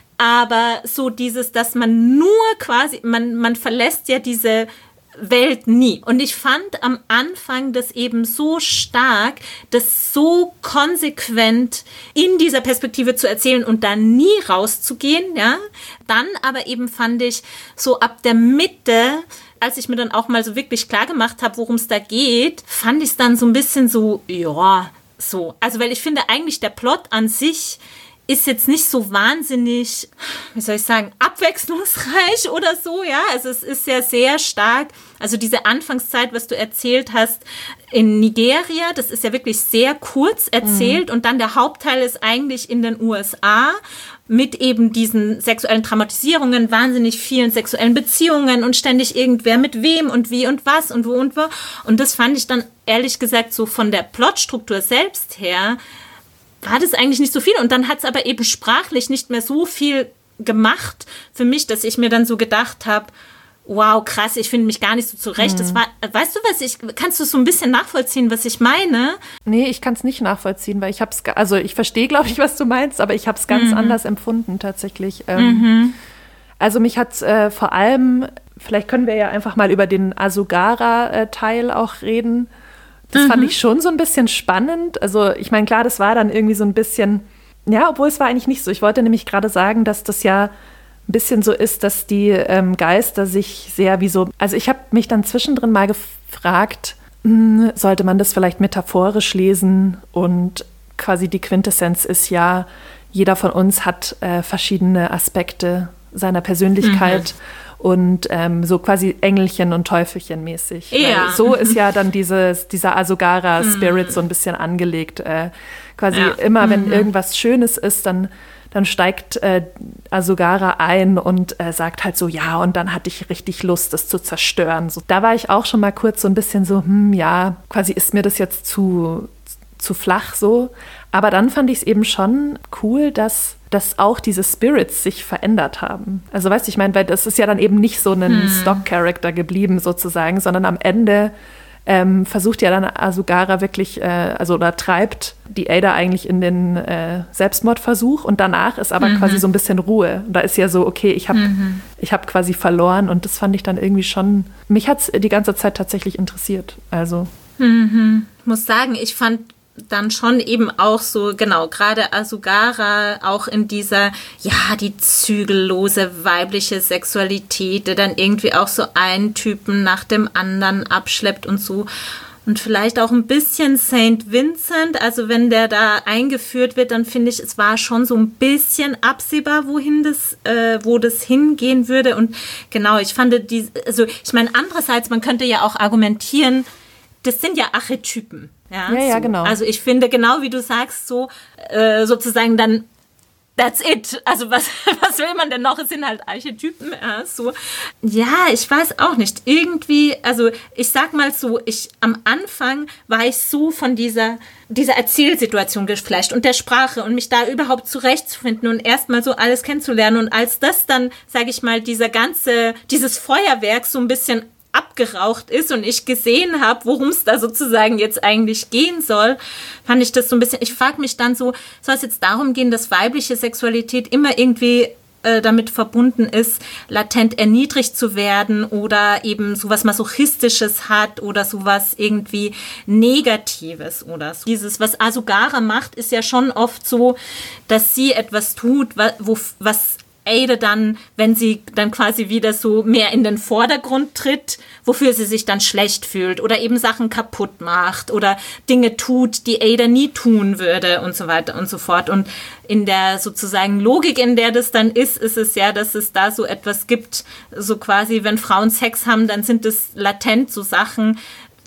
Aber so dieses, dass man nur quasi, man, man verlässt ja diese Welt nie. Und ich fand am Anfang das eben so stark, das so konsequent in dieser Perspektive zu erzählen und da nie rauszugehen, ja. Dann aber eben fand ich so ab der Mitte, als ich mir dann auch mal so wirklich klar gemacht habe, worum es da geht, fand ich es dann so ein bisschen so, ja, so. Also, weil ich finde eigentlich der Plot an sich ist jetzt nicht so wahnsinnig, wie soll ich sagen, abwechslungsreich oder so, ja. Also es ist ja sehr stark, also diese Anfangszeit, was du erzählt hast in Nigeria, das ist ja wirklich sehr kurz erzählt mhm. und dann der Hauptteil ist eigentlich in den U S A mit eben diesen sexuellen Traumatisierungen, wahnsinnig vielen sexuellen Beziehungen und ständig irgendwer mit wem und wie und was und wo und wo. Und das fand ich dann ehrlich gesagt so von der Plotstruktur selbst her, war das eigentlich nicht so viel. Und dann hat es aber eben sprachlich nicht mehr so viel gemacht für mich, dass ich mir dann so gedacht habe, wow, krass, ich finde mich gar nicht so zurecht. Mhm. Das war, weißt du was, ich, kannst du so ein bisschen nachvollziehen, was ich meine? Nee, ich kann es nicht nachvollziehen, weil ich habe es, also ich verstehe, glaube ich, was du meinst, aber ich habe es ganz mhm. anders empfunden tatsächlich. Ähm, mhm. Also mich hat es äh, vor allem, vielleicht können wir ja einfach mal über den Asugara-Teil äh, auch reden. Das mhm. fand ich schon so ein bisschen spannend. Also ich meine, klar, das war dann irgendwie so ein bisschen, ja, obwohl es war eigentlich nicht so. Ich wollte nämlich gerade sagen, dass das ja ein bisschen so ist, dass die ähm, Geister sich sehr wie so, also ich habe mich dann zwischendrin mal gefragt, mh, sollte man das vielleicht metaphorisch lesen und quasi die Quintessenz ist ja, jeder von uns hat äh, verschiedene Aspekte seiner Persönlichkeit. Mhm. Und ähm, so quasi Engelchen- und Teufelchen mäßig. Ja. So ist ja dann dieses, dieser Asugara-Spirit mm. so ein bisschen angelegt. Äh, quasi ja. immer, wenn mm-hmm. irgendwas Schönes ist, dann, dann steigt äh, Asugara ein und äh, sagt halt so, ja, und dann hatte ich richtig Lust, das zu zerstören. So, da war ich auch schon mal kurz so ein bisschen so, hm, ja, quasi ist mir das jetzt zu, zu flach so. Aber dann fand ich es eben schon cool, dass dass auch diese Spirits sich verändert haben. Also weißt du, ich meine, weil das ist ja dann eben nicht so ein hm. Stock-Character geblieben sozusagen, sondern am Ende ähm, versucht ja dann Asugara wirklich, äh, also oder treibt die Ada eigentlich in den äh, Selbstmordversuch und danach ist aber mhm. quasi so ein bisschen Ruhe. Und da ist ja so, okay, ich habe mhm. ich hab quasi verloren und das fand ich dann irgendwie schon, mich hat es die ganze Zeit tatsächlich interessiert. Also. Mhm. Ich muss sagen, ich fand dann schon eben auch so, genau, gerade Asugara auch in dieser, ja, die zügellose weibliche Sexualität, der dann irgendwie auch so einen Typen nach dem anderen abschleppt und so. Und vielleicht auch ein bisschen Saint Vincent, also wenn der da eingeführt wird, dann finde ich, es war schon so ein bisschen absehbar, wohin das, äh, wo das hingehen würde. Und genau, ich fand die, also ich meine, andererseits, man könnte ja auch argumentieren, das sind ja Archetypen. Ja, ja, ja, so. genau. Also ich finde, genau wie du sagst, so äh, sozusagen dann, that's it. Also was, was will man denn noch? Es sind halt Archetypen. Ja, so. Ja, ich weiß auch nicht. Irgendwie, also ich sag mal so, ich am Anfang war ich so von dieser, dieser Erzählsituation geflasht und der Sprache und mich da überhaupt zurechtzufinden und erstmal so alles kennenzulernen. Und als das dann, sage ich mal, dieser ganze, dieses Feuerwerk so ein bisschen abgeraucht ist und ich gesehen habe, worum es da sozusagen jetzt eigentlich gehen soll, fand ich das so ein bisschen, ich frage mich dann so, soll es jetzt darum gehen, dass weibliche Sexualität immer irgendwie äh, damit verbunden ist, latent erniedrigt zu werden oder eben sowas Masochistisches hat oder sowas irgendwie Negatives oder so. Dieses, was Asugara macht, ist ja schon oft so, dass sie etwas tut, wo, was Ada dann, wenn sie dann quasi wieder so mehr in den Vordergrund tritt, wofür sie sich dann schlecht fühlt oder eben Sachen kaputt macht oder Dinge tut, die Ada nie tun würde und so weiter und so fort. Und in der sozusagen Logik, in der das dann ist, ist es ja, dass es da so etwas gibt, so quasi, wenn Frauen Sex haben, dann sind es latent so Sachen,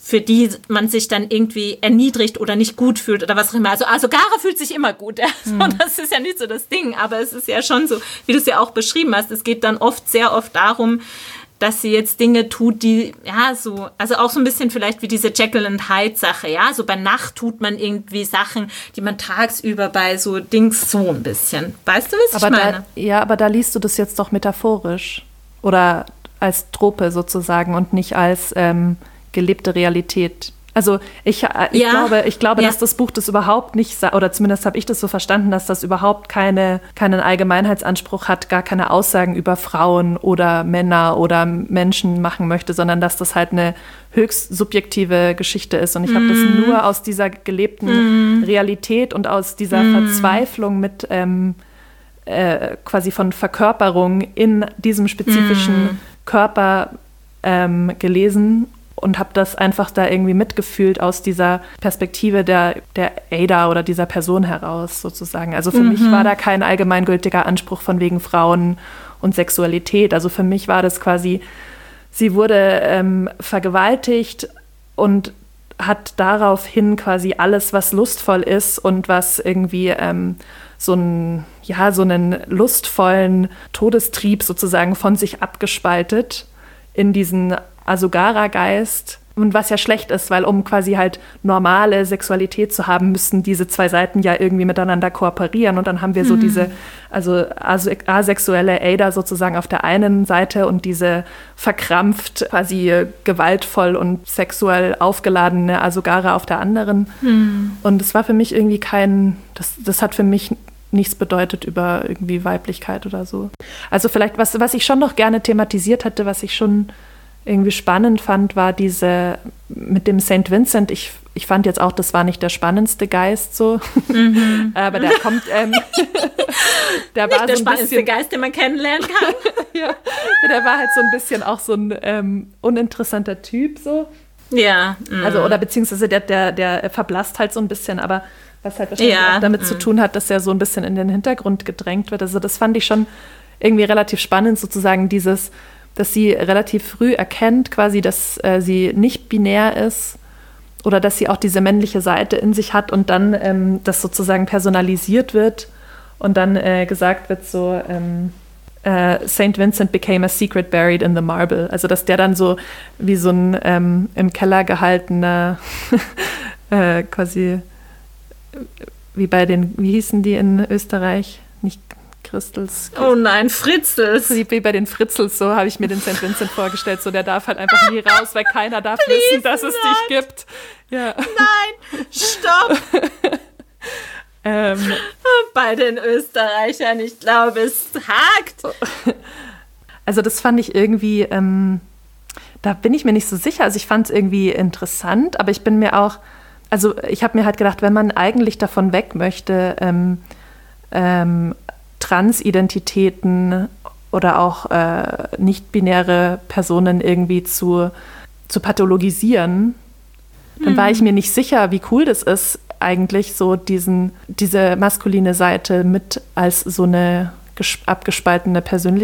für die man sich dann irgendwie erniedrigt oder nicht gut fühlt oder was auch immer. Also, also Gara fühlt sich immer gut. Ja. Mhm. Und das ist ja nicht so das Ding. Aber es ist ja schon so, wie du es ja auch beschrieben hast. Es geht dann oft, sehr oft darum, dass sie jetzt Dinge tut, die, ja, so, also auch so ein bisschen vielleicht wie diese Jekyll and Hyde Sache, ja, so bei Nacht tut man irgendwie Sachen, die man tagsüber bei so Dings so ein bisschen. Weißt du, was aber ich meine? Da, ja, aber da liest du das jetzt doch metaphorisch oder als Trope sozusagen und nicht als ähm, gelebte Realität. Also ich, ich ja. glaube, ich glaube, ja. dass das Buch das überhaupt nicht, oder zumindest habe ich das so verstanden, dass das überhaupt keine, keinen Allgemeinheitsanspruch hat, gar keine Aussagen über Frauen oder Männer oder Menschen machen möchte, sondern dass das halt eine höchst subjektive Geschichte ist. Und ich habe mm. das nur aus dieser gelebten mm. Realität und aus dieser mm. Verzweiflung mit ähm, äh, quasi von Verkörperung in diesem spezifischen mm. Körper ähm, gelesen und habe das einfach da irgendwie mitgefühlt aus dieser Perspektive der, der Ada oder dieser Person heraus sozusagen. Also für mhm. mich war da kein allgemeingültiger Anspruch von wegen Frauen und Sexualität. Also für mich war das quasi, sie wurde ähm, vergewaltigt und hat daraufhin quasi alles, was lustvoll ist und was irgendwie ähm, so einen, ja, so einen lustvollen Todestrieb sozusagen von sich abgespaltet in diesen Asugara-Geist. Und was ja schlecht ist, weil um quasi halt normale Sexualität zu haben, müssten diese zwei Seiten ja irgendwie miteinander kooperieren. Und dann haben wir so mhm. diese, also asexuelle Ada sozusagen auf der einen Seite und diese verkrampft, quasi gewaltvoll und sexuell aufgeladene Asugara auf der anderen. Mhm. Und es war für mich irgendwie kein, das, das hat für mich nichts bedeutet über irgendwie Weiblichkeit oder so. Also vielleicht, was, was ich schon noch gerne thematisiert hätte, was ich schon irgendwie spannend fand, war diese mit dem Saint Vincent. Ich, ich fand jetzt auch, das war nicht der spannendste Geist so. Mhm. Aber der kommt, ähm, der nicht war der so ein spannendste bisschen, Geist, den man kennenlernen kann. ja, der war halt so ein bisschen auch so ein ähm, uninteressanter Typ so. Ja. Mhm. Also, oder beziehungsweise der, der, der verblasst halt so ein bisschen, aber was halt wahrscheinlich ja. auch damit mhm. zu tun hat, dass er so ein bisschen in den Hintergrund gedrängt wird. Also das fand ich schon irgendwie relativ spannend, sozusagen dieses, dass sie relativ früh erkennt, quasi, dass äh, sie nicht binär ist oder dass sie auch diese männliche Seite in sich hat und dann ähm, das sozusagen personalisiert wird und dann äh, gesagt wird so, ähm, äh, Saint Vincent became a secret buried in the marble. Also dass der dann so wie so ein ähm, im Keller gehaltener äh, quasi wie bei den, wie hießen die in Österreich? Nicht Christels. Oh nein, Fritzels. Wie bei den Fritzels, so habe ich mir den Saint Vincent vorgestellt. So, der darf halt einfach nie raus, weil keiner darf Please wissen, dass es not. dich gibt. Ja. Nein, stopp. ähm, bei den Österreichern, ich glaube, es hakt. Also das fand ich irgendwie, ähm, da bin ich mir nicht so sicher. Also ich fand es irgendwie interessant, aber ich bin mir auch, also ich habe mir halt gedacht, wenn man eigentlich davon weg möchte, ähm, ähm, Transidentitäten oder auch äh, nicht-binäre Personen irgendwie zu, zu pathologisieren, dann mhm. war ich mir nicht sicher, wie cool das ist, eigentlich so diesen, diese maskuline Seite mit als so eine ges- abgespaltene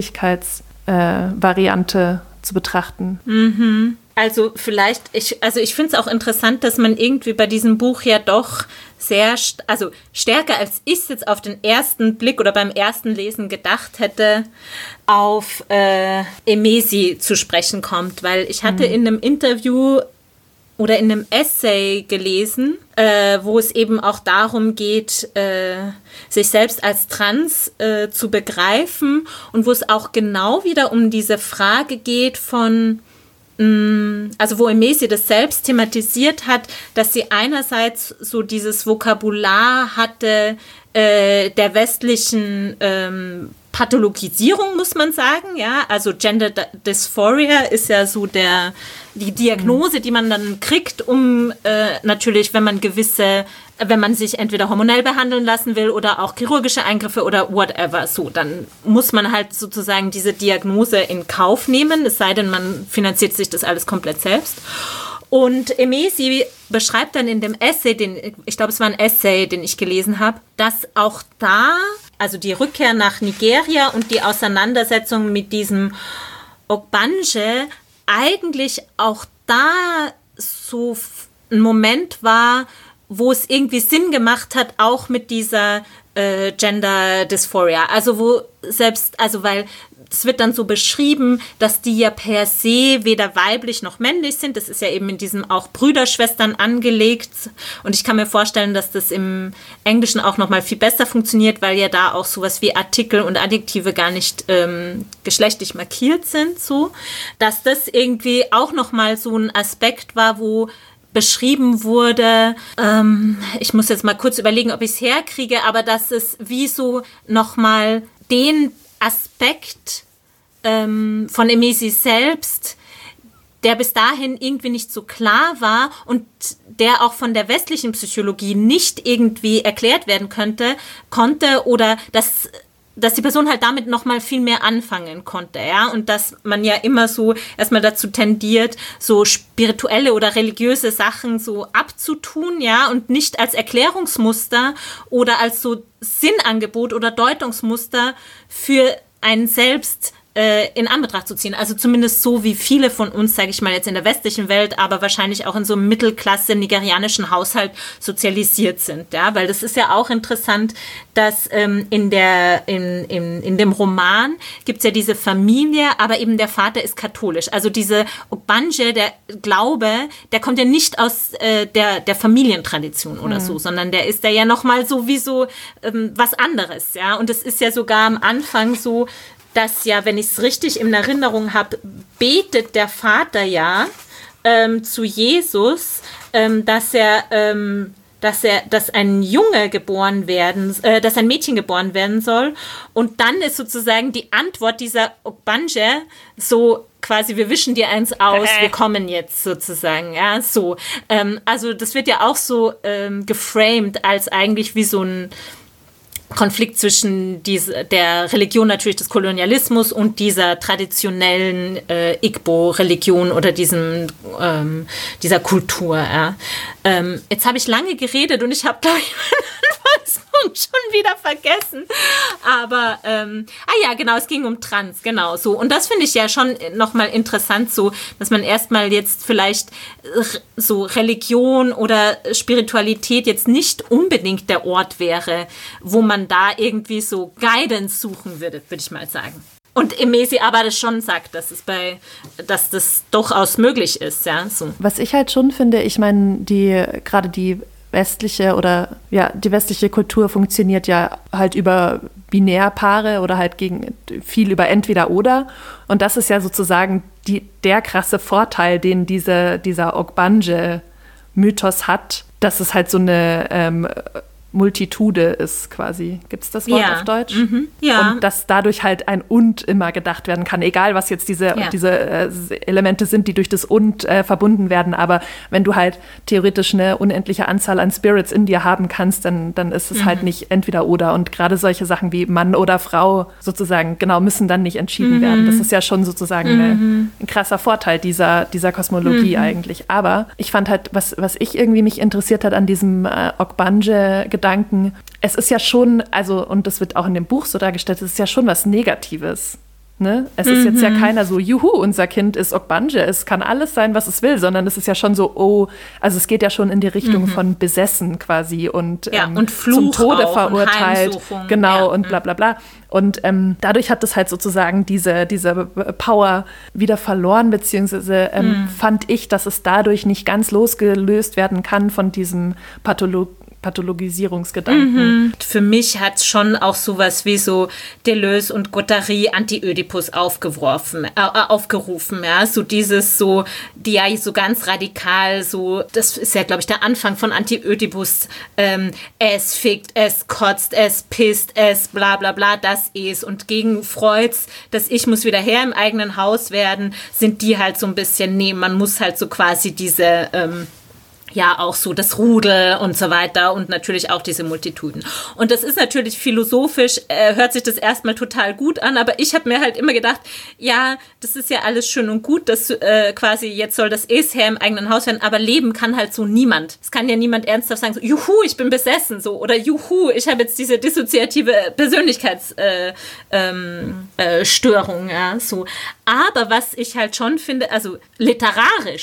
Persönlichkeitsvariante äh, zu betrachten. Mhm. Also vielleicht, ich, also ich finde es auch interessant, dass man irgendwie bei diesem Buch ja doch sehr, also stärker als ich es jetzt auf den ersten Blick oder beim ersten Lesen gedacht hätte, auf äh, Emesi zu sprechen kommt. Weil ich hatte mhm. in einem Interview oder in einem Essay gelesen, äh, wo es eben auch darum geht, äh, sich selbst als trans äh, zu begreifen und wo es auch genau wieder um diese Frage geht von, also wo Emesi das selbst thematisiert hat, dass sie einerseits so dieses Vokabular hatte äh, der westlichen ähm, Pathologisierung, muss man sagen, ja, also Gender Dysphoria ist ja so der, die Diagnose, die man dann kriegt, um äh, natürlich, wenn man gewisse, wenn man sich entweder hormonell behandeln lassen will oder auch chirurgische Eingriffe oder whatever, so, dann muss man halt sozusagen diese Diagnose in Kauf nehmen, es sei denn, man finanziert sich das alles komplett selbst. Und Emesi beschreibt dann in dem Essay, den, ich glaube, es war ein Essay, den ich gelesen habe, dass auch da, also die Rückkehr nach Nigeria und die Auseinandersetzung mit diesem Ogbanje eigentlich auch da so ein Moment war, wo es irgendwie Sinn gemacht hat, auch mit dieser äh, Gender Dysphoria. Also wo selbst, also weil es wird dann so beschrieben, dass die ja per se weder weiblich noch männlich sind. Das ist ja eben in diesem auch Brüderschwestern angelegt. Und ich kann mir vorstellen, dass das im Englischen auch noch mal viel besser funktioniert, weil ja da auch sowas wie Artikel und Adjektive gar nicht ähm, geschlechtlich markiert sind. So, dass das irgendwie auch noch mal so ein Aspekt war, wo beschrieben wurde, ähm, ich muss jetzt mal kurz überlegen, ob ich es herkriege, aber dass es wie so noch mal den Aspekt ähm, von Emesi selbst, der bis dahin irgendwie nicht so klar war und der auch von der westlichen Psychologie nicht irgendwie erklärt werden könnte, konnte oder dass dass die Person halt damit noch mal viel mehr anfangen konnte, ja, und dass man ja immer so erstmal dazu tendiert, so spirituelle oder religiöse Sachen so abzutun, ja, und nicht als Erklärungsmuster oder als so Sinnangebot oder Deutungsmuster für einen selbst äh, in Anbetracht zu ziehen. Also zumindest so, wie viele von uns, sage ich mal jetzt in der westlichen Welt, aber wahrscheinlich auch in so einem Mittelklasse-nigerianischen Haushalt sozialisiert sind. Ja? Weil das ist ja auch interessant, dass ähm, in, der, in, in, in dem Roman gibt es ja diese Familie, aber eben der Vater ist katholisch. Also diese Ogbanje, der Glaube, der kommt ja nicht aus äh, der, der Familientradition oder mhm. so, sondern der ist da ja nochmal so wie so ähm, was anderes. Ja? Und es ist ja sogar am Anfang so, dass ja, wenn ich es richtig in Erinnerung habe, betet der Vater ja ähm, zu Jesus, ähm, dass er, ähm, dass er, dass ein Junge geboren werden, äh, dass ein Mädchen geboren werden soll. Und dann ist sozusagen die Antwort dieser Ogbanje so quasi, wir wischen dir eins aus, wir kommen jetzt sozusagen, ja, so. Ähm, also das wird ja auch so ähm, geframed als eigentlich wie so ein Konflikt zwischen diese, der Religion natürlich des Kolonialismus und dieser traditionellen äh, Igbo-Religion oder diesem, ähm, dieser Kultur. Ja. Ähm, jetzt habe ich lange geredet und ich habe, glaube ich, meinen Anfangspunkt schon wieder vergessen. Aber, ähm, ah ja, genau, es ging um Trans, genau, so. Und das finde ich ja schon nochmal interessant, so, dass man erstmal jetzt vielleicht so Religion oder Spiritualität jetzt nicht unbedingt der Ort wäre, wo man da irgendwie so Guidance suchen würde, würde ich mal sagen. Und Emesi aber das schon sagt, dass es bei, dass das durchaus möglich ist, ja. So. Was ich halt schon finde, ich meine, die gerade die westliche oder ja, die westliche Kultur funktioniert ja halt über Binärpaare oder halt gegen viel über entweder oder. Und das ist ja sozusagen die, der krasse Vorteil, den diese, dieser Ogbanje-Mythos hat, dass es halt so eine ähm, Multitude ist quasi. Gibt es das Wort ja. auf Deutsch? Mhm. Ja. Und dass dadurch halt ein Und immer gedacht werden kann, egal was jetzt diese, ja. diese äh, Elemente sind, die durch das Und äh, verbunden werden. Aber wenn du halt theoretisch eine unendliche Anzahl an Spirits in dir haben kannst, dann, dann ist es mhm. halt nicht entweder oder. Und gerade solche Sachen wie Mann oder Frau sozusagen, genau, müssen dann nicht entschieden mhm. werden. Das ist ja schon sozusagen mhm. eine, ein krasser Vorteil dieser, dieser Kosmologie mhm. eigentlich. Aber ich fand halt, was, was ich irgendwie mich interessiert hat an diesem äh, Ogbanje Gedanken. Es ist ja schon, also, und das wird auch in dem Buch so dargestellt, es ist ja schon was Negatives. Ne? Es mhm. ist jetzt ja keiner so, juhu, unser Kind ist Ogbanje, es kann alles sein, was es will, sondern es ist ja schon so, oh, also es geht ja schon in die Richtung mhm. von besessen quasi und, ja, ähm, und Fluch zum Tode auch verurteilt. Und genau, ja. und bla bla bla. Und ähm, dadurch hat es halt sozusagen diese, diese Power wieder verloren, beziehungsweise ähm, mhm. fand ich, dass es dadurch nicht ganz losgelöst werden kann von diesem Patholo- Pathologisierungsgedanken. Mhm. Für mich hat es schon auch sowas wie so Deleuze und Guattari Anti-Ödipus aufgeworfen, äh, aufgerufen, ja, so dieses so, die ja so ganz radikal so, das ist ja, glaube ich, der Anfang von Anti-Ödipus, ähm, es fickt, es kotzt, es pisst, es bla bla bla, das ist. Und gegen Freuds, das Ich muss wieder her im eigenen Haus werden, sind die halt so ein bisschen, nee, man muss halt so quasi diese, ähm, ja, auch so das Rudel und so weiter und natürlich auch diese Multituden. Und das ist natürlich philosophisch, äh, hört sich das erstmal total gut an, aber ich habe mir halt immer gedacht, ja, das ist ja alles schön und gut, dass äh, quasi jetzt soll das Es her im eigenen Haus werden, aber leben kann halt so niemand. Es kann ja niemand ernsthaft sagen, so, juhu, ich bin besessen, so, oder juhu, ich habe jetzt diese dissoziative Persönlichkeitsstörung, äh, ähm, äh, Störung, ja, so. Aber was ich halt schon finde, also literarisch,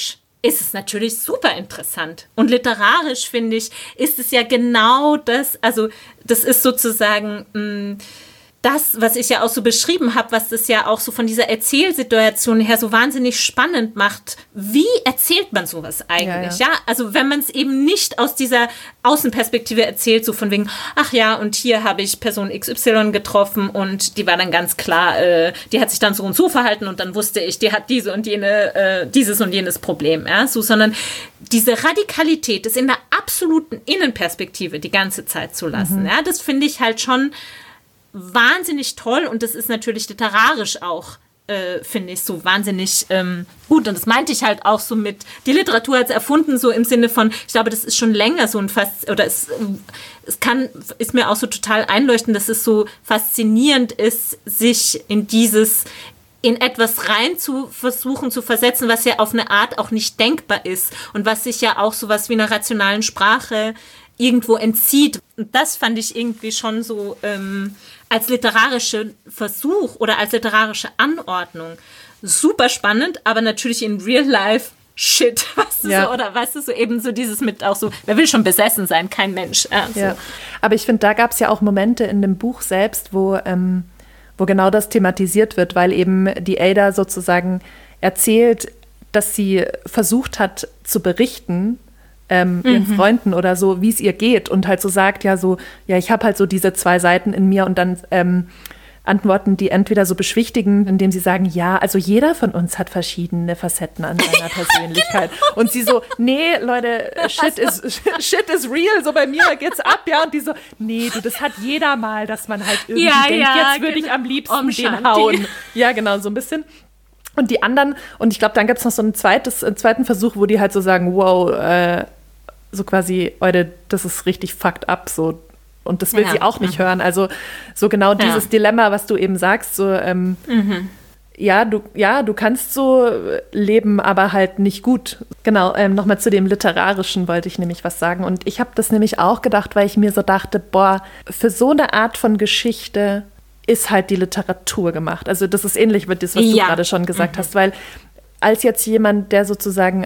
ist es natürlich super interessant. Und literarisch, finde ich, ist es ja genau das, also das ist sozusagen mh, das, was ich ja auch so beschrieben habe, was das ja auch so von dieser Erzählsituation her so wahnsinnig spannend macht. Wie erzählt man sowas eigentlich? Ja, ja. ja? Also wenn man es eben nicht aus dieser Außenperspektive erzählt, so von wegen, ach ja, und hier habe ich Person X Y getroffen und die war dann ganz klar, äh, die hat sich dann so und so verhalten und dann wusste ich, die hat diese und jene, äh, dieses und jenes Problem, ja, so, sondern diese Radikalität, das in der absoluten Innenperspektive die ganze Zeit zu lassen, mhm. ja, das finde ich halt schon wahnsinnig toll und das ist natürlich literarisch auch, äh, finde ich, so wahnsinnig ähm, gut. Und das meinte ich halt auch so mit, die Literatur als erfunden, so im Sinne von, ich glaube, das ist schon länger so ein Fast, oder es, es kann, ist mir auch so total einleuchtend, dass es so faszinierend ist, sich in dieses, in etwas rein zu versuchen zu versetzen, was ja auf eine Art auch nicht denkbar ist und was sich ja auch sowas wie einer rationalen Sprache irgendwo entzieht. Und das fand ich irgendwie schon so ähm, als literarischer Versuch oder als literarische Anordnung super spannend, aber natürlich in Real Life Shit, weißt du, ja. so, oder weißt du, so eben so dieses mit auch so, wer will schon besessen sein, kein Mensch. Ja, so. Ja. Aber ich finde, da gab es ja auch Momente in dem Buch selbst, wo, ähm, wo genau das thematisiert wird, weil eben die Ada sozusagen erzählt, dass sie versucht hat zu berichten, Ähm, ihren mhm. Freunden oder so, wie es ihr geht und halt so sagt, ja so, ja, ich habe halt so diese zwei Seiten in mir und dann ähm, antworten die entweder so beschwichtigen, indem sie sagen, ja, also jeder von uns hat verschiedene Facetten an seiner Persönlichkeit. Genau. Und sie so, nee, Leute, shit is, shit is real, so bei mir geht's ab, ja, und die so, nee, du, das hat jeder mal, dass man halt irgendwie ja, denkt, ja, jetzt würde genau. ich am liebsten den hauen. Ja, genau, so ein bisschen. Und die anderen, und ich glaube, dann gibt es noch so ein zweites, einen zweiten Versuch, wo die halt so sagen, wow, äh, so quasi, Leute, das ist richtig fucked up, so. Und das will ja, sie auch nicht ja. hören. Also so genau dieses ja. Dilemma, was du eben sagst, so, ähm, mhm. ja, du, ja, du kannst so leben, aber halt nicht gut. Genau, ähm, nochmal zu dem Literarischen wollte ich nämlich was sagen. Und ich habe das nämlich auch gedacht, weil ich mir so dachte, boah, für so eine Art von Geschichte ist halt die Literatur gemacht. Also das ist ähnlich mit dem, was ja. du gerade schon gesagt mhm. hast, weil als jetzt jemand, der sozusagen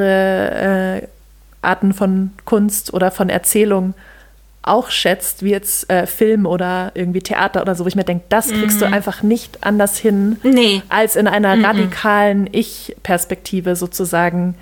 andere äh, Arten von Kunst oder von Erzählung auch schätzt, wie jetzt äh, Film oder irgendwie Theater oder so, wo ich mir denke, das kriegst mm. du einfach nicht anders hin, nee. als in einer Mm-mm. radikalen Ich-Perspektive sozusagen.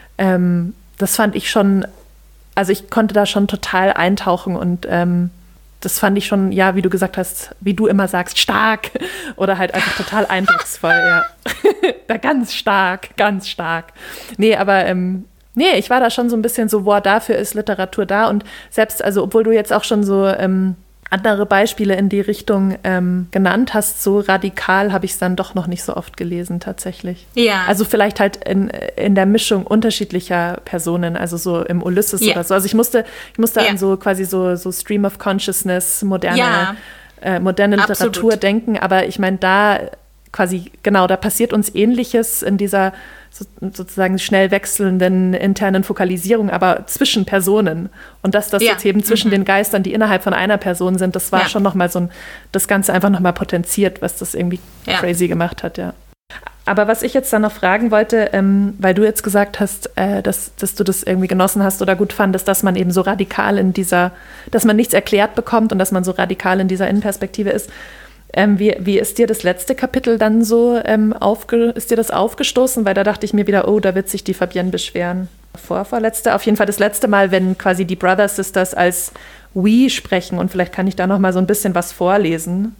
Ähm, das fand ich schon, also ich konnte da schon total eintauchen und ähm, das fand ich schon, ja, wie du gesagt hast, wie du immer sagst, stark oder halt einfach total eindrucksvoll, ja. Da ganz stark, ganz stark. Nee, aber ähm, Nee, ich war da schon so ein bisschen so, boah, dafür ist Literatur da. Und selbst, also obwohl du jetzt auch schon so ähm, andere Beispiele in die Richtung ähm, genannt hast, so radikal habe ich es dann doch noch nicht so oft gelesen tatsächlich. Ja. Also vielleicht halt in, in der Mischung unterschiedlicher Personen, also so im Ulysses yeah. oder so. Also ich musste, ich musste yeah. an so quasi so, so Stream of Consciousness, moderne, ja. äh, moderne Literatur Absolut. denken. Aber ich meine, da quasi, genau, da passiert uns Ähnliches in dieser so, sozusagen schnell wechselnden internen Fokalisierung, aber zwischen Personen. Und dass das ja. jetzt eben zwischen mhm. den Geistern, die innerhalb von einer Person sind, das war ja. schon nochmal so ein, das Ganze einfach nochmal potenziert, was das irgendwie ja. crazy gemacht hat, ja. Aber was ich jetzt dann noch fragen wollte, ähm, weil du jetzt gesagt hast, äh, dass, dass du das irgendwie genossen hast oder gut fandest, dass man eben so radikal in dieser, dass man nichts erklärt bekommt und dass man so radikal in dieser Innenperspektive ist. Ähm, wie, wie ist dir das letzte Kapitel dann so ähm, aufge, ist dir das aufgestoßen? Weil da dachte ich mir wieder, oh, da wird sich die Fabienne beschweren. Vorvorletzte, auf jeden Fall das letzte Mal, wenn quasi die Brother Sisters als we sprechen und vielleicht kann ich da noch mal so ein bisschen was vorlesen.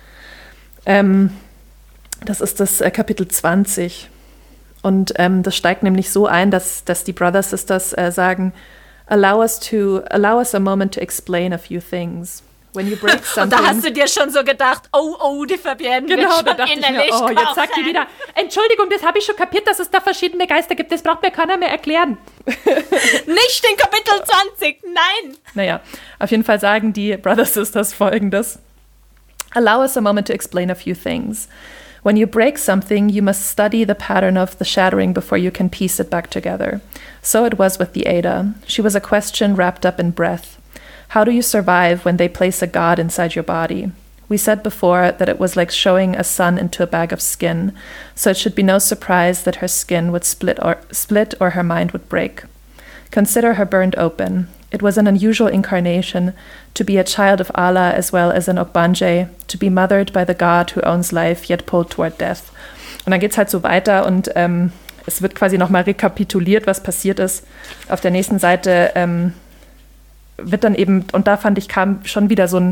Ähm, das ist das äh, Kapitel zwanzig und ähm, das steigt nämlich so ein, dass, dass die Brother Sisters äh, sagen, allow us to, allow us a moment to explain a few things. When you break something. Und da hast du dir schon so gedacht, oh, oh, die Fabienne genau, wird da dachte ich mir, oh, jetzt sagt die wieder, Entschuldigung, das habe ich schon kapiert, dass es da verschiedene Geister gibt, das braucht mir keiner mehr erklären. Nicht in Kapitel zwanzig, nein. Naja, auf jeden Fall sagen die Brother Sisters Folgendes. Allow us a moment to explain a few things. When you break something, you must study the pattern of the shattering before you can piece it back together. So it was with the Ada. She was a question wrapped up in breath. How do you survive when they place a god inside your body? We said before that it was like showing a sun into a bag of skin, so it should be no surprise that her skin would split or, split or her mind would break. Consider her burned open. It was an unusual incarnation, to be a child of Allah as well as an Okbanje, to be mothered by the God who owns life yet pulled toward death. Und dann geht es halt so weiter und ähm, es wird quasi nochmal rekapituliert, was passiert ist. Auf der nächsten Seite ähm, wird dann eben, und da fand ich, kam schon wieder so ein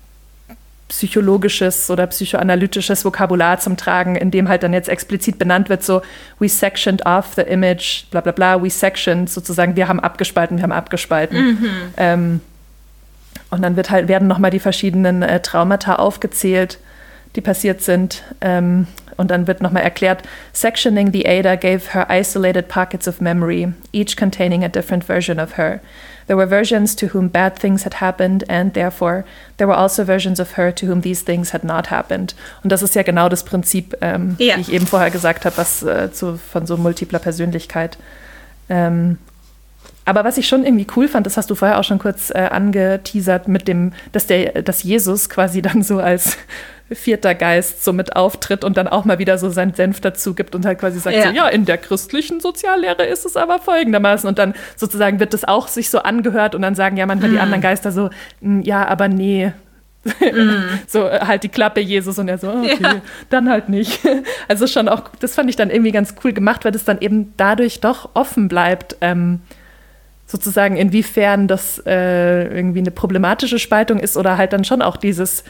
psychologisches oder psychoanalytisches Vokabular zum Tragen, in dem halt dann jetzt explizit benannt wird, so we sectioned off the image, bla bla bla, we sectioned, sozusagen, wir haben abgespalten, wir haben abgespalten. Mhm. Ähm, und dann wird halt, werden nochmal die verschiedenen äh, Traumata aufgezählt, die passiert sind. Ähm, und dann wird nochmal erklärt, sectioning the Ada gave her isolated pockets of memory, each containing a different version of her. There were versions to whom bad things had happened and therefore there were also versions of her to whom these things had not happened. Und das ist ja genau das Prinzip, ähm, ja. wie ich eben vorher gesagt habe, was äh, zu, von so multipler Persönlichkeit. Ähm, aber was ich schon irgendwie cool fand, das hast du vorher auch schon kurz äh, angeteasert, mit dem, dass der, dass Jesus quasi dann so als vierter Geist so mit auftritt und dann auch mal wieder so seinen Senf dazu gibt und halt quasi sagt, ja. so, ja, in der christlichen Soziallehre ist es aber folgendermaßen. Und dann sozusagen wird das auch sich so angehört und dann sagen ja manchmal mm. die anderen Geister so, ja, aber nee. Mm. So halt die Klappe, Jesus. Und er so, okay, ja. dann halt nicht. Also schon auch, das fand ich dann irgendwie ganz cool gemacht, weil das dann eben dadurch doch offen bleibt, ähm, sozusagen inwiefern das äh, irgendwie eine problematische Spaltung ist oder halt dann schon auch dieses,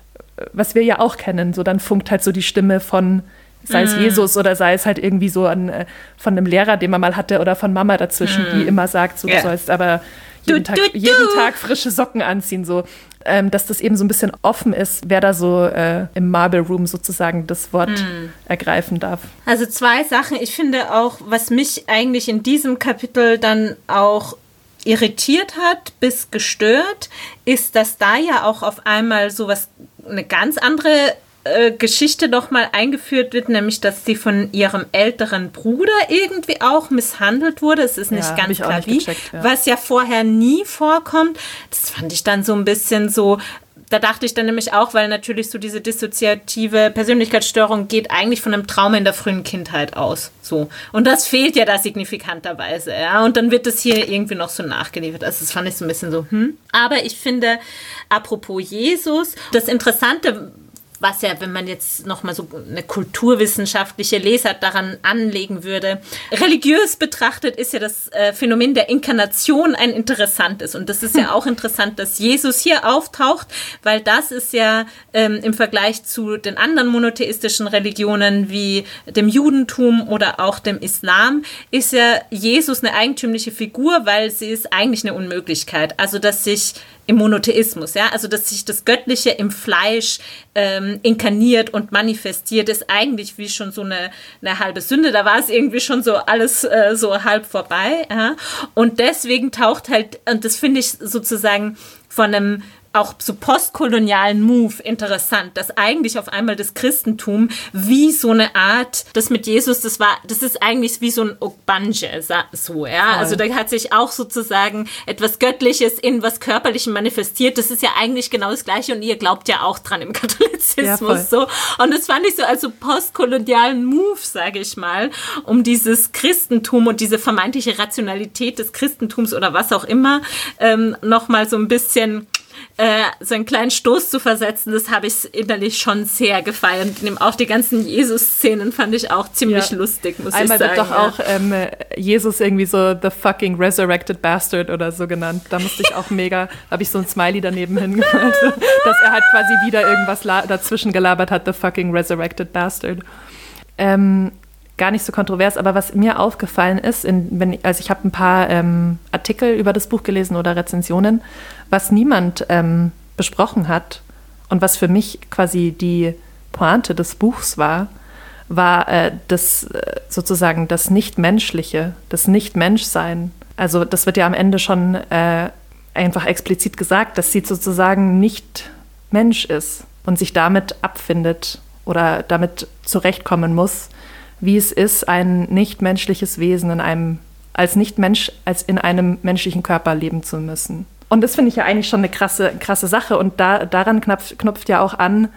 was wir ja auch kennen, so dann funkt halt so die Stimme von, sei es mm. Jesus oder sei es halt irgendwie so an, von einem Lehrer, den man mal hatte oder von Mama dazwischen, mm. die immer sagt, so, du yeah. sollst aber jeden, du, Tag, du, du. jeden Tag frische Socken anziehen, so, ähm, dass das eben so ein bisschen offen ist, wer da so äh, im Marble Room sozusagen das Wort mm. ergreifen darf. Also zwei Sachen, ich finde auch, was mich eigentlich in diesem Kapitel dann auch irritiert hat bis gestört, ist, dass da ja auch auf einmal sowas, eine ganz andere äh, Geschichte noch mal eingeführt wird, nämlich, dass sie von ihrem älteren Bruder irgendwie auch misshandelt wurde. Es ist nicht ja, ganz klar wie, gecheckt, ja. was ja vorher nie vorkommt. Das fand ich dann so ein bisschen so, da dachte ich dann nämlich auch, weil natürlich so diese dissoziative Persönlichkeitsstörung geht eigentlich von einem Trauma in der frühen Kindheit aus. So. Und das fehlt ja da signifikanterweise. Ja? Und dann wird das hier irgendwie noch so nachgeliefert. Also das fand ich so ein bisschen so, hm. Aber ich finde, apropos Jesus, das Interessante, was ja, wenn man jetzt nochmal so eine kulturwissenschaftliche Lesart daran anlegen würde, religiös betrachtet ist ja das äh, Phänomen der Inkarnation ein interessantes. Und das ist ja auch interessant, dass Jesus hier auftaucht, weil das ist ja ähm, im Vergleich zu den anderen monotheistischen Religionen wie dem Judentum oder auch dem Islam, ist ja Jesus eine eigentümliche Figur, weil sie ist eigentlich eine Unmöglichkeit. Also, dass sich im Monotheismus, ja, also dass sich das Göttliche im Fleisch ähm, inkarniert und manifestiert, ist eigentlich wie schon so eine, eine halbe Sünde. Da war es irgendwie schon so alles äh, so halb vorbei. Ja? Und deswegen taucht halt, und das finde ich sozusagen von einem auch so postkolonialen Move interessant, dass eigentlich auf einmal das Christentum wie so eine Art, das mit Jesus, das war, das ist eigentlich wie so ein Okbanje, so, ja. Voll. Also da hat sich auch sozusagen etwas Göttliches in was Körperlichem manifestiert. Das ist ja eigentlich genau das Gleiche und ihr glaubt ja auch dran im Katholizismus, ja, so. Und das fand ich so als so postkolonialen Move, sage ich mal, um dieses Christentum und diese vermeintliche Rationalität des Christentums oder was auch immer ähm, nochmal so ein bisschen Äh, so einen kleinen Stoß zu versetzen, das habe ich innerlich schon sehr gefeiert. Und auch die ganzen Jesus-Szenen fand ich auch ziemlich ja. lustig, muss Einmal ich sagen. Einmal wird doch ja. auch ähm, Jesus irgendwie so the fucking resurrected bastard oder so genannt. Da musste ich auch mega, da habe ich so ein Smiley daneben hingemalt, dass er halt quasi wieder irgendwas la- dazwischen gelabert hat, the fucking resurrected bastard. Ähm, gar nicht so kontrovers, aber was mir aufgefallen ist, in, wenn, also ich habe ein paar ähm, Artikel über das Buch gelesen oder Rezensionen, was niemand ähm, besprochen hat und was für mich quasi die Pointe des Buchs war, war äh, das äh, sozusagen das Nichtmenschliche, das Nichtmenschsein. Also das wird ja am Ende schon äh, einfach explizit gesagt, dass sie sozusagen nicht Mensch ist und sich damit abfindet oder damit zurechtkommen muss, wie es ist, ein nichtmenschliches Wesen in einem, als Nichtmensch, als in einem menschlichen Körper leben zu müssen. Und das finde ich ja eigentlich schon eine krasse, krasse Sache. Und da, daran knüpft, knüpft ja auch an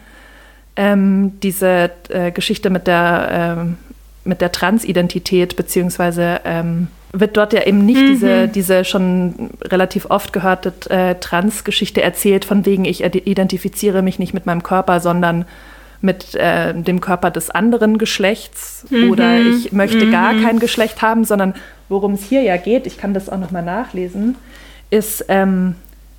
ähm, diese äh, Geschichte mit der, ähm, mit der Transidentität, beziehungsweise ähm, wird dort ja eben nicht mhm. diese, diese schon relativ oft gehörte äh, Trans-Geschichte erzählt, von wegen ich identifiziere mich nicht mit meinem Körper, sondern mit äh, dem Körper des anderen Geschlechts mhm. oder ich möchte mhm. gar kein Geschlecht haben, sondern worum es hier ja geht, ich kann das auch nochmal nachlesen, ist, ähm,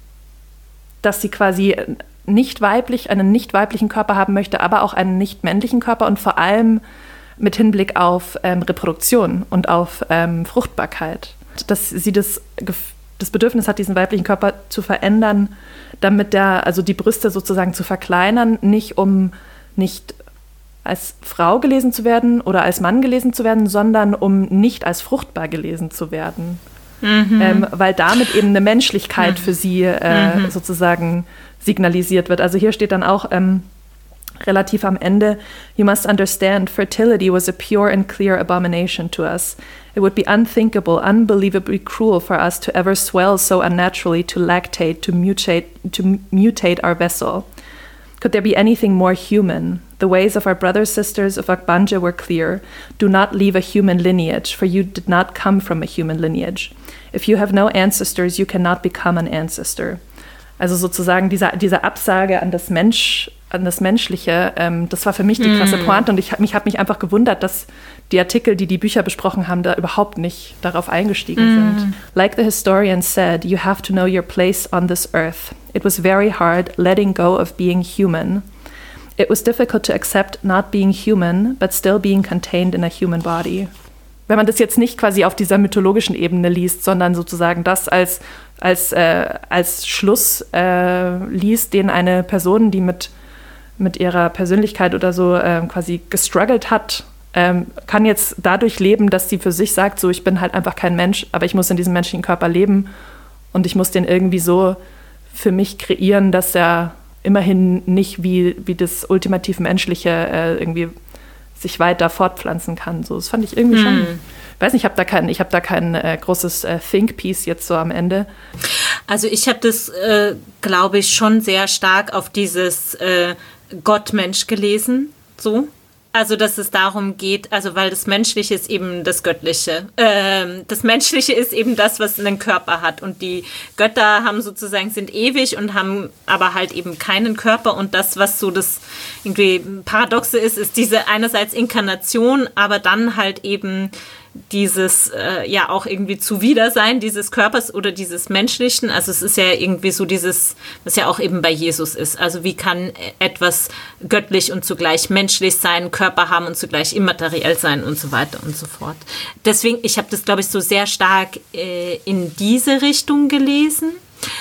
dass sie quasi nicht weiblich, einen nicht weiblichen Körper haben möchte, aber auch einen nicht männlichen Körper und vor allem mit Hinblick auf ähm, Reproduktion und auf ähm, Fruchtbarkeit. Dass sie das, das Bedürfnis hat, diesen weiblichen Körper zu verändern, damit der, also die Brüste sozusagen zu verkleinern, nicht um nicht als Frau gelesen zu werden oder als Mann gelesen zu werden, sondern um nicht als fruchtbar gelesen zu werden. Mhm. Ähm, weil damit eben eine Menschlichkeit mhm. für sie äh, mhm. sozusagen signalisiert wird. Also hier steht dann auch ähm, relativ am Ende, you must understand, fertility was a pure and clear abomination to us. It would be unthinkable, unbelievably cruel for us to ever swell so unnaturally, to lactate, to mutate, to mutate our vessel. Could there be anything more human? The ways of our brothers sisters of Akbanja were clear. Do not leave a human lineage, for you did not come from a human lineage. If you have no ancestors, you cannot become an ancestor. Also sozusagen diese, diese Absage an das Mensch, an das Menschliche, ähm, das war für mich die krasse Pointe. Und ich habe mich, hab mich einfach gewundert, dass die Artikel, die die Bücher besprochen haben, da überhaupt nicht darauf eingestiegen mm. sind. Like the historian said, you have to know your place on this earth. It was very hard letting go of being human. It was difficult to accept not being human, but still being contained in a human body. Wenn man das jetzt nicht quasi auf dieser mythologischen Ebene liest, sondern sozusagen das als, als, äh, als Schluss äh, liest, den eine Person, die mit, mit ihrer Persönlichkeit oder so äh, quasi gestruggelt hat, ähm, kann jetzt dadurch leben, dass sie für sich sagt, so ich bin halt einfach kein Mensch, aber ich muss in diesem menschlichen Körper leben und ich muss den irgendwie so für mich kreieren, dass er immerhin nicht wie, wie das ultimativ Menschliche äh, irgendwie sich weiter fortpflanzen kann. So, das fand ich irgendwie mm. schon, ich weiß nicht, ich habe da kein, ich hab da kein äh, großes äh, Think-Piece jetzt so am Ende. Also ich habe das, äh, glaube ich, schon sehr stark auf dieses äh, Gott-Mensch gelesen, so. Also, dass es darum geht, also weil das Menschliche ist eben das Göttliche. Ähm, das Menschliche ist eben das, was einen Körper hat. Und die Götter haben sozusagen, sind ewig und haben aber halt eben keinen Körper. Und das, was so das irgendwie Paradoxe ist, ist diese einerseits Inkarnation, aber dann halt eben dieses, äh, ja auch irgendwie Zuwidersein dieses Körpers oder dieses Menschlichen. Also es ist ja irgendwie so dieses, was ja auch eben bei Jesus ist. Also wie kann etwas göttlich und zugleich menschlich sein, Körper haben und zugleich immateriell sein und so weiter und so fort. Deswegen, ich habe das, glaube ich, so sehr stark äh, in diese Richtung gelesen.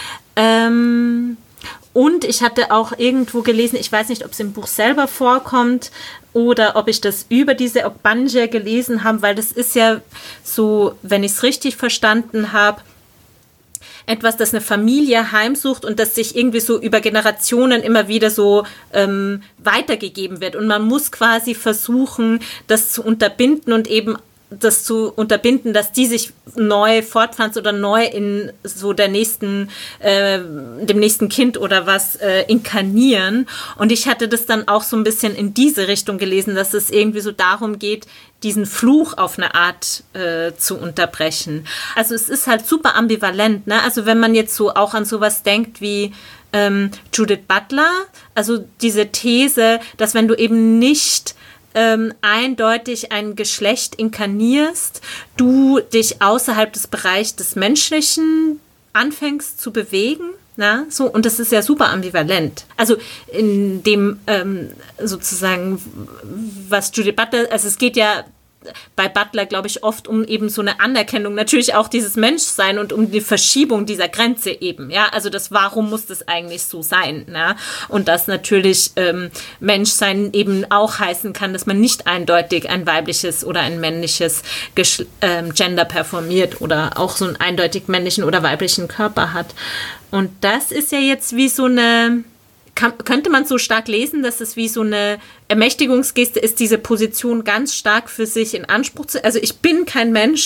Ähm, und ich hatte auch irgendwo gelesen, ich weiß nicht, ob es im Buch selber vorkommt, oder ob ich das über diese Okbanja gelesen habe, weil das ist ja so, wenn ich es richtig verstanden habe, etwas, das eine Familie heimsucht und das sich irgendwie so über Generationen immer wieder so ähm, weitergegeben wird. Und man muss quasi versuchen, das zu unterbinden und eben das zu unterbinden, dass die sich neu fortpflanzt oder neu in so der nächsten, äh, dem nächsten Kind oder was äh, inkarnieren. Und ich hatte das dann auch so ein bisschen in diese Richtung gelesen, dass es irgendwie so darum geht, diesen Fluch auf eine Art äh, zu unterbrechen. Also es ist halt super ambivalent, ne? Also wenn man jetzt so auch an sowas denkt wie ähm, Judith Butler, also diese These, dass wenn du eben nicht Ähm, eindeutig ein Geschlecht inkarnierst, du dich außerhalb des Bereichs des Menschlichen anfängst zu bewegen. Na, so, und das ist ja super ambivalent. Also in dem ähm, sozusagen, was Judith Butler, also es geht ja bei Butler, glaube ich, oft um eben so eine Anerkennung, natürlich auch dieses Menschsein und um die Verschiebung dieser Grenze eben, ja, also das, warum muss das eigentlich so sein, ne? Und dass natürlich ähm, Menschsein eben auch heißen kann, dass man nicht eindeutig ein weibliches oder ein männliches Geschle- ähm, Gender performiert oder auch so einen eindeutig männlichen oder weiblichen Körper hat. Und das ist ja jetzt wie so eine, kann, könnte man so stark lesen, dass es wie so eine Ermächtigungsgeste ist, diese Position ganz stark für sich in Anspruch zu, also ich bin kein Mensch,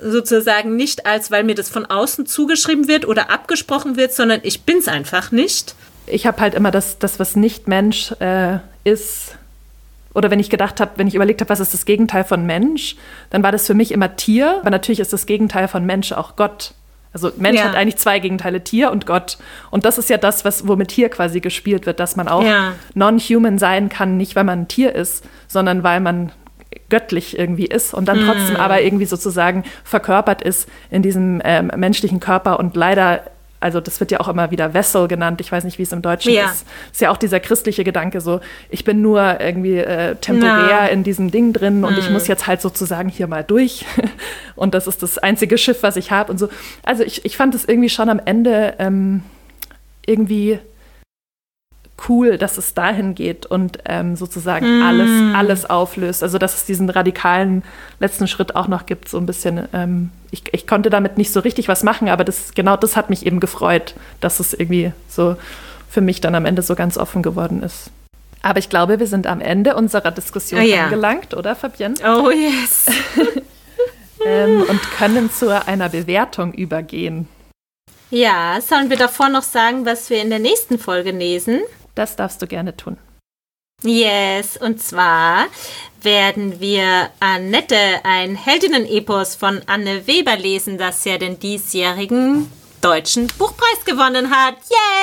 sozusagen nicht als, weil mir das von außen zugeschrieben wird oder abgesprochen wird, sondern ich bin's einfach nicht. Ich habe halt immer das, das was nicht Mensch äh, ist, oder wenn ich gedacht habe, wenn ich überlegt habe, was ist das Gegenteil von Mensch, dann war das für mich immer Tier, aber natürlich ist das Gegenteil von Mensch auch Gott. Also Mensch ja. hat eigentlich zwei Gegenteile, Tier und Gott. Und das ist ja das, was, womit hier quasi gespielt wird, dass man auch ja. non-human sein kann, nicht weil man ein Tier ist, sondern weil man göttlich irgendwie ist und dann trotzdem mm. aber irgendwie sozusagen verkörpert ist in diesem ähm, menschlichen Körper und leider, also das wird ja auch immer wieder Vessel genannt, ich weiß nicht, wie es im Deutschen ja. ist, ist ja auch dieser christliche Gedanke so, ich bin nur irgendwie äh, temporär ja. in diesem Ding drin und mm. ich muss jetzt halt sozusagen hier mal durch und das ist das einzige Schiff, was ich habe und so. Also ich, ich fand es irgendwie schon am Ende ähm, irgendwie cool, dass es dahin geht und ähm, sozusagen mm. alles, alles auflöst. Also dass es diesen radikalen letzten Schritt auch noch gibt, so ein bisschen. Ähm, ich, ich konnte damit nicht so richtig was machen, aber das, genau das hat mich eben gefreut, dass es irgendwie so für mich dann am Ende so ganz offen geworden ist. Aber ich glaube, wir sind am Ende unserer Diskussion oh, ja. angelangt, oder Fabienne? Oh yes. ähm, und können zu einer Bewertung übergehen. Ja, sollen wir davor noch sagen, was wir in der nächsten Folge lesen? Das darfst du gerne tun. Yes, und zwar werden wir Annette, ein Heldinnen-Epos von Anne Weber lesen, das ja den diesjährigen Deutschen Buchpreis gewonnen hat.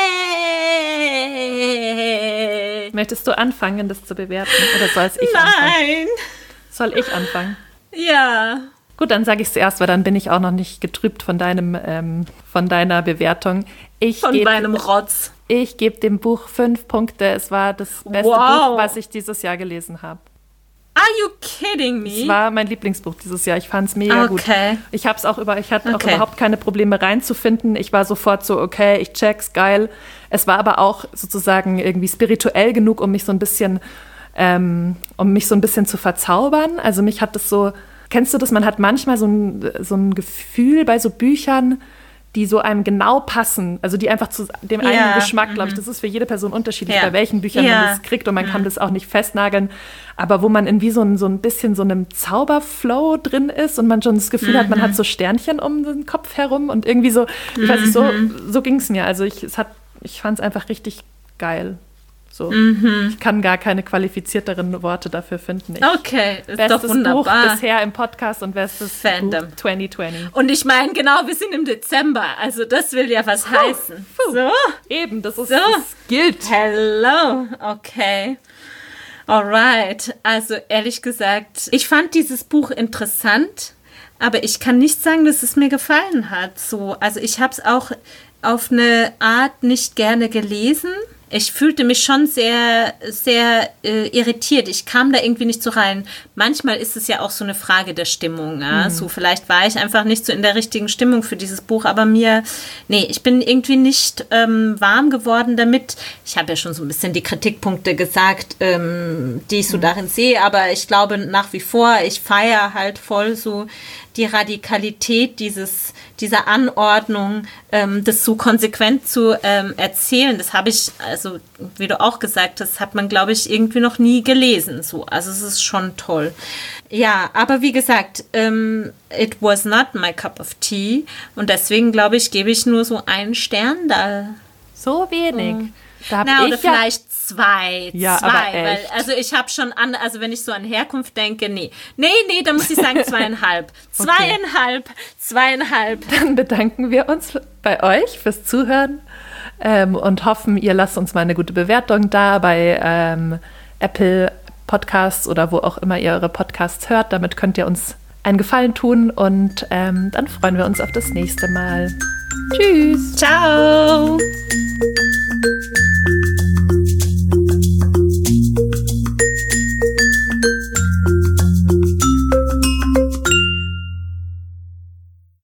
Yay! Möchtest du anfangen, das zu bewerten? Oder soll es ich Nein. anfangen? Nein! Soll ich anfangen? Ja. Gut, dann sage ich es zuerst, weil dann bin ich auch noch nicht getrübt von deinem, ähm, von deiner Bewertung. Ich von geb, meinem Rotz. Ich gebe dem Buch fünf Punkte. Es war das beste wow. Buch, was ich dieses Jahr gelesen habe. Are you kidding me? Es war mein Lieblingsbuch dieses Jahr. Ich fand es mega okay. gut. Ich hab's auch über, ich hatte okay. auch überhaupt keine Probleme reinzufinden. Ich war sofort so, okay, ich check's, geil. Es war aber auch sozusagen irgendwie spirituell genug, um mich so ein bisschen, ähm, um mich so ein bisschen zu verzaubern. Also mich hat das so, kennst du das? Man hat manchmal so ein, so ein Gefühl bei so Büchern, die so einem genau passen, also die einfach zu dem eigenen ja. Geschmack, glaube ich, das ist für jede Person unterschiedlich, ja. bei welchen Büchern ja. man das kriegt und man mhm. kann das auch nicht festnageln, aber wo man in wie so ein, so ein bisschen so einem Zauberflow drin ist und man schon das Gefühl mhm. hat, man hat so Sternchen um den Kopf herum und irgendwie so, ich weiß nicht, so, so ging es mir, also ich, es hat, ich fand es einfach richtig geil. So. Mhm. Ich kann gar keine qualifizierteren Worte dafür finden. Ich okay, ist bestes doch wunderbar. Buch bisher im Podcast und bestes Fandom. Buch zwanzig zwanzig. Und ich meine, genau, wir sind im Dezember, also das will ja was puh, heißen. Puh. So. Eben, das ist so. Das gilt. Hello, okay. Alright, also ehrlich gesagt, ich fand dieses Buch interessant, aber ich kann nicht sagen, dass es mir gefallen hat. So, also ich habe es auch auf eine Art nicht gerne gelesen. Ich fühlte mich schon sehr, sehr äh, irritiert. Ich kam da irgendwie nicht so rein. Manchmal ist es ja auch so eine Frage der Stimmung. Ja? Mhm. So, vielleicht war ich einfach nicht so in der richtigen Stimmung für dieses Buch, aber mir, nee, ich bin irgendwie nicht ähm, warm geworden damit. Ich habe ja schon so ein bisschen die Kritikpunkte gesagt, ähm, die ich so mhm. darin sehe, aber ich glaube nach wie vor, ich feiere halt voll so die Radikalität dieses, dieser Anordnung, ähm, das so konsequent zu ähm, erzählen. Das habe ich, also wie du auch gesagt hast, hat man, glaube ich, irgendwie noch nie gelesen. So. Also es ist schon toll. Ja, aber wie gesagt, ähm, it was not my cup of tea und deswegen, glaube ich, gebe ich nur so einen Stern da. So wenig. So. Da Na, oder ja vielleicht zwei. Ja, zwei, aber weil, echt. also ich habe schon an, also wenn ich so an Herkunft denke, nee. Nee, nee, da muss ich sagen zweieinhalb. Okay. Zweieinhalb, zweieinhalb. Dann bedanken wir uns bei euch fürs Zuhören ähm, und hoffen, ihr lasst uns mal eine gute Bewertung da bei ähm, Apple Podcasts oder wo auch immer ihr eure Podcasts hört. Damit könnt ihr uns einen Gefallen tun und ähm, dann freuen wir uns auf das nächste Mal. Tschüss. Ciao.